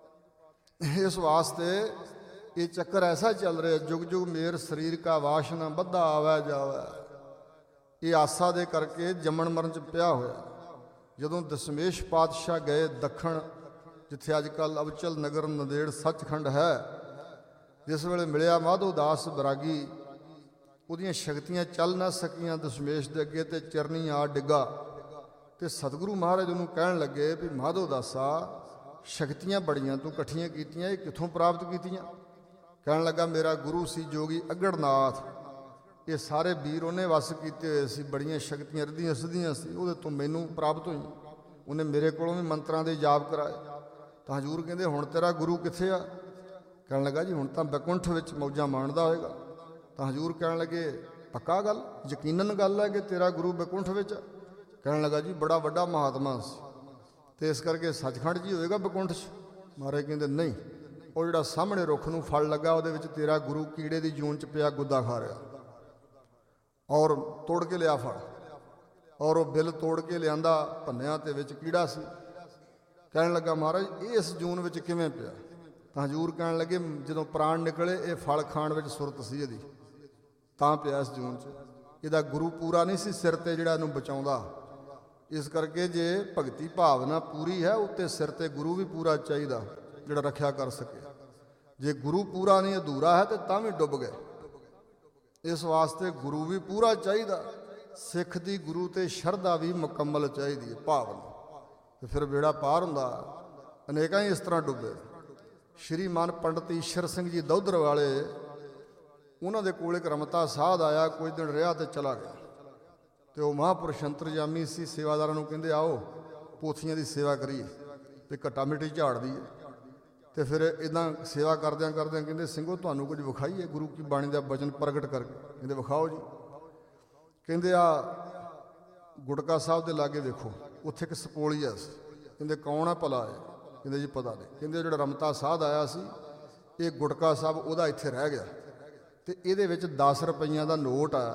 ਇਸ ਵਾਸਤੇ ਇਹ ਚੱਕਰ ਐਸਾ ਚੱਲ ਰਿਹਾ, ਜੁਗ ਜੁਗ ਮੇਰ ਸਰੀਰ ਕਾ ਵਾਸ਼ਨਾ ਬੱਧਾ ਆਵੈ ਜਾਵੈ। ਇਹ ਆਸਾ ਦੇ ਕਰਕੇ ਜੰਮਣ ਮਰਨ 'ਚ ਪਿਆ ਹੋਇਆ। ਜਦੋਂ ਦਸ਼ਮੇਸ਼ ਪਾਤਸ਼ਾਹ ਗਏ ਦੱਖਣ, ਜਿੱਥੇ ਅੱਜ ਕੱਲ੍ਹ ਅਬਚਲ ਨਗਰ ਨੰਦੇੜ ਸੱਚਖੰਡ ਹੈ, ਜਿਸ ਵੇਲੇ ਮਿਲਿਆ ਮਾਧੋ ਦਾਸ ਬਰਾਗੀ, ਉਹਦੀਆਂ ਸ਼ਕਤੀਆਂ ਚੱਲ ਨਾ ਸਕੀਆਂ ਦਸ਼ਮੇਸ਼ ਦੇ ਅੱਗੇ, ਤੇ ਚਰਨੀ ਆ ਡਿੱਗਾ ਤੇ ਸਤਿਗੁਰੂ ਮਹਾਰਾਜ ਉਹਨੂੰ ਕਹਿਣ ਲੱਗੇ ਵੀ ਮਾਧੋ ਦਾਸਾ ਸ਼ਕਤੀਆਂ ਬੜੀਆਂ ਤੂੰ ਇਕੱਠੀਆਂ ਕੀਤੀਆਂ, ਇਹ ਕਿੱਥੋਂ ਪ੍ਰਾਪਤ ਕੀਤੀਆਂ? ਕਹਿਣ ਲੱਗਾ ਮੇਰਾ ਗੁਰੂ ਸੀ ਜੋਗੀ ਅਗੜਨਾਥ, ਇਹ ਸਾਰੇ ਵੀਰ ਉਹਨੇ ਵਸ ਕੀਤੇ ਹੋਏ ਸੀ, ਬੜੀਆਂ ਸ਼ਕਤੀਆਂ ਰਿੱਧੀਆਂ ਸਿੱਧੀਆਂ ਸੀ, ਉਹਦੇ ਤੋਂ ਮੈਨੂੰ ਪ੍ਰਾਪਤ ਹੋਈਆਂ। ਉਹਨੇ ਮੇਰੇ ਕੋਲੋਂ ਵੀ ਮੰਤਰਾਂ ਦੇ ਜਾਪ ਕਰਾਏ। ਤਾਂ ਹਜ਼ੂਰ ਕਹਿੰਦੇ ਹੁਣ ਤੇਰਾ ਗੁਰੂ ਕਿੱਥੇ ਆ? ਕਹਿਣ ਲੱਗਾ ਜੀ ਹੁਣ ਤਾਂ ਬੈਕੁੰਠ ਵਿੱਚ ਮੌਜਾਂ ਮਾਣਦਾ ਹੋਏਗਾ। ਤਾਂ ਹਜ਼ੂਰ ਕਹਿਣ ਲੱਗੇ ਪੱਕਾ ਗੱਲ, ਯਕੀਨਨ ਗੱਲ ਹੈ ਕਿ ਤੇਰਾ ਗੁਰੂ ਬੈਕੁੰਠ ਵਿੱਚ? ਕਹਿਣ ਲੱਗਾ ਜੀ ਬੜਾ ਵੱਡਾ ਮਹਾਤਮਾ ਸੀ ਤੇ ਇਸ ਕਰਕੇ ਸੱਚਖੰਡ ਜੀ ਹੋਏਗਾ ਬੈਕੁੰਠ 'ਚ। ਮਹਾਰਾਜ ਕਹਿੰਦੇ ਨਹੀਂ, ਉਹ ਜਿਹੜਾ ਸਾਹਮਣੇ ਰੁੱਖ ਨੂੰ ਫਲ ਲੱਗਾ ਉਹਦੇ ਵਿੱਚ ਤੇਰਾ ਗੁਰੂ ਕੀੜੇ ਦੀ ਜੂਨ 'ਚ ਪਿਆ ਗੁੱਦਾ ਖਾ ਰਿਹਾ, ਔਰ ਤੋੜ ਕੇ ਲਿਆ ਫਲ, ਔਰ ਉਹ ਬਿੱਲ ਤੋੜ ਕੇ ਲਿਆਂਦਾ, ਭੰਨਿਆ ਤੇ ਵਿੱਚ ਕੀੜਾ ਸੀ। ਕਹਿਣ ਲੱਗਾ ਮਹਾਰਾਜ ਇਹ ਇਸ ਜੂਨ ਵਿੱਚ ਕਿਵੇਂ ਪਿਆ? ਤਾਂ ਹਜ਼ੂਰ ਕਹਿਣ ਲੱਗੇ ਜਦੋਂ ਪ੍ਰਾਣ ਨਿਕਲੇ ਇਹ ਫਲ ਖਾਣ ਵਿੱਚ ਸੁਰਤ ਸੀ ਇਹਦੀ, ਤਾਂ ਪਿਆ ਇਸ ਜੂਨ 'ਚ। ਇਹਦਾ ਗੁਰੂ ਪੂਰਾ ਨਹੀਂ ਸੀ ਸਿਰ ਤੇ ਜਿਹੜਾ ਇਹਨੂੰ ਬਚਾਉਂਦਾ। ਇਸ ਕਰਕੇ ਜੇ ਭਗਤੀ ਭਾਵਨਾ ਪੂਰੀ ਹੈ ਉੱਤੇ ਸਿਰ ਤੇ ਗੁਰੂ ਵੀ ਪੂਰਾ ਚਾਹੀਦਾ ਜਿਹੜਾ ਰੱਖਿਆ ਕਰ ਸਕੇ। ਜੇ ਗੁਰੂ ਪੂਰਾ ਨਹੀਂ ਅਧੂਰਾ ਹੈ ਤੇ ਤਾਂ ਵੀ ਡੁੱਬ ਗਏ। ਇਸ ਵਾਸਤੇ ਗੁਰੂ ਵੀ ਪੂਰਾ ਚਾਹੀਦਾ, ਸਿੱਖ ਦੀ ਗੁਰੂ ਤੇ ਸ਼ਰਧਾ ਵੀ ਮੁਕੰਮਲ ਚਾਹੀਦੀ ਹੈ ਭਾਵਨਾ, ਤੇ ਫਿਰ ਬੇੜਾ ਪਾਰ ਹੁੰਦਾ। ਅਨੇਕਾਂ ਹੀ ਇਸ ਤਰ੍ਹਾਂ ਡੁੱਬੇ। ਸ਼੍ਰੀਮਾਨ ਪੰਡਤ ਈਸ਼ਰ ਸਿੰਘ ਜੀ ਦੌਧਰ ਵਾਲੇ, ਉਹਨਾਂ ਦੇ ਕੋਲ ਇੱਕ ਰਮਤਾ ਸਾਧ ਆਇਆ, ਕੁਝ ਦਿਨ ਰਿਹਾ ਤੇ ਚਲਾ ਗਿਆ। ਤੇ ਉਹ ਮਹਾਂਪੁਰਸ਼ ਅੰਤਰਜਾਮੀ ਸੀ। ਸੇਵਾਦਾਰਾਂ ਨੂੰ ਕਹਿੰਦੇ ਆਓ ਪੋਥੀਆਂ ਦੀ ਸੇਵਾ ਕਰੀਏ ਤੇ ਘੱਟਾ ਮਿੱਟੀ ਝਾੜ ਦਈਏ। ਤੇ ਫਿਰ ਇੱਦਾਂ ਸੇਵਾ ਕਰਦਿਆਂ ਕਰਦਿਆਂ ਕਹਿੰਦੇ ਸਿੰਘੋ ਤੁਹਾਨੂੰ ਕੁਝ ਵਿਖਾਈਏ ਗੁਰੂ ਕੀ ਬਾਣੀ ਦਾ ਬਚਨ ਪ੍ਰਗਟ ਕਰਕੇ। ਕਹਿੰਦੇ ਵਿਖਾਓ ਜੀ। ਕਹਿੰਦੇ ਆ ਗੁਟਕਾ ਸਾਹਿਬ ਦੇ ਲਾਗੇ ਵੇਖੋ, ਉੱਥੇ ਇੱਕ ਸਪੋਲੀਆ ਸੀ। ਕਹਿੰਦੇ ਕੌਣ ਆ ਭਲਾ ਇਹ? ਕਹਿੰਦੇ ਜੀ ਪਤਾ ਨਹੀਂ। ਕਹਿੰਦੇ ਜਿਹੜਾ ਰਮਤਾ ਸਾਧ ਆਇਆ ਸੀ ਇਹ ਗੁਟਕਾ ਸਾਹਿਬ ਉਹਦਾ ਇੱਥੇ ਰਹਿ ਗਿਆ, ਤੇ ਇਹਦੇ ਵਿੱਚ ਦਸ ਰੁਪਈਆਂ ਦਾ ਨੋਟ ਆ,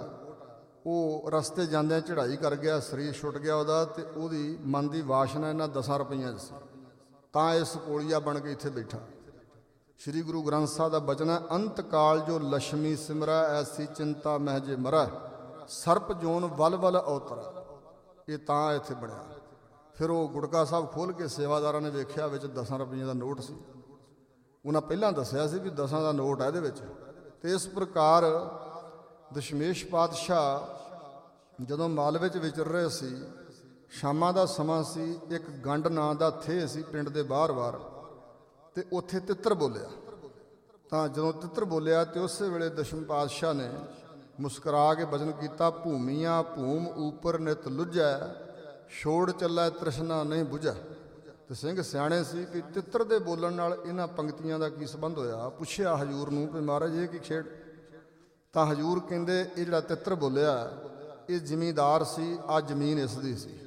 ਉਹ ਰਸਤੇ ਜਾਂਦਿਆਂ ਚੜ੍ਹਾਈ ਕਰ ਗਿਆ, ਸਰੀਰ ਛੁੱਟ ਗਿਆ ਉਹਦਾ, ਤੇ ਉਹਦੀ ਮਨ ਦੀ ਵਾਸ਼ਨਾ ਇਹਨਾਂ ਦਸਾਂ ਰੁਪਈਆਂ 'ਚ ਸੀ, ਤਾਂ ਇਹ ਸਪੋਲੀਆ ਬਣ ਕੇ ਇੱਥੇ ਬੈਠਾ। ਸ਼੍ਰੀ ਗੁਰੂ ਗ੍ਰੰਥ ਸਾਹਿਬ ਦਾ ਬਚਨ ਹੈ, ਅੰਤ ਕਾਲ ਜੋ ਲక్ష్ਮੀ ਸਿਮਰੈ ਐਸੀ ਚਿੰਤਾ ਮਹਿ ਜੇ ਮਰੈ, ਸਰਪ ਜੋਨ ਵਲ ਵਲ ਅਵਤਰੈ। ਇਹ ਤਾਂ ਇੱਥੇ ਬਣਿਆ। ਫਿਰ ਉਹ ਗੁਟਕਾ ਸਾਹਿਬ ਖੋਲ੍ਹ ਕੇ ਸੇਵਾਦਾਰਾਂ ਨੇ ਵੇਖਿਆ, ਵਿੱਚ ਦਸਾਂ ਰੁਪਈਆਂ ਦਾ ਨੋਟ ਸੀ। ਉਹਨਾਂ ਪਹਿਲਾਂ ਦੱਸਿਆ ਸੀ ਵੀ ਦਸਾਂ ਦਾ ਨੋਟ ਹੈ ਇਹਦੇ ਵਿੱਚ। ਤੇ ਇਸ ਪ੍ਰਕਾਰ ਦਸ਼ਮੇਸ਼ ਪਾਤਸ਼ਾਹ ਜਦੋਂ ਮਾਲਵੇ 'ਚ ਵਿਚਰ ਰਹੇ ਸੀ, ਸ਼ਾਮਾਂ ਦਾ ਸਮਾਂ ਸੀ, ਇੱਕ ਗੰਡ ਨਾਂ ਦਾ ਥੇ ਸੀ ਪਿੰਡ ਦੇ ਬਾਹਰ-ਬਾਹਰ, ਤੇ ਉੱਥੇ ਤਿੱਤਰ ਬੋਲਿਆ। ਤਾਂ ਜਦੋਂ ਤਿੱਤਰ ਬੋਲਿਆ ਤੇ ਉਸੇ ਵੇਲੇ ਦਸ਼ਮ ਪਾਤਸ਼ਾਹ ਨੇ ਮੁਸਕਰਾ ਕੇ ਬਚਨ ਕੀਤਾ, ਭੂਮੀਆਂ ਭੂਮ ਉਪਰ ਨਿਤ ਲੁੱਝੈ, ਛੋੜ ਚੱਲੈ ਤ੍ਰਿਸ਼ਨਾ ਨਹੀਂ ਬੁਝੈ। ਤੇ ਸਿੰਘ ਸਿਆਣੇ ਸੀ ਕਿ ਤਿੱਤਰ ਦੇ ਬੋਲਣ ਨਾਲ ਇਹਨਾਂ ਪੰਕਤੀਆਂ ਦਾ ਕੀ ਸੰਬੰਧ ਹੋਇਆ। ਪੁੱਛਿਆ ਹਜ਼ੂਰ ਨੂੰ ਵੀ ਮਹਾਰਾਜ ਇਹ ਕੀ ਖੇਡ? ਤਾਂ ਹਜ਼ੂਰ ਕਹਿੰਦੇ ਇਹ ਜਿਹੜਾ ਤਿੱਤਰ ਬੋਲਿਆ ਇਹ ਜ਼ਿਮੀਂਦਾਰ ਸੀ, ਆ ਜ਼ਮੀਨ ਇਸ ਦੀ ਸੀ,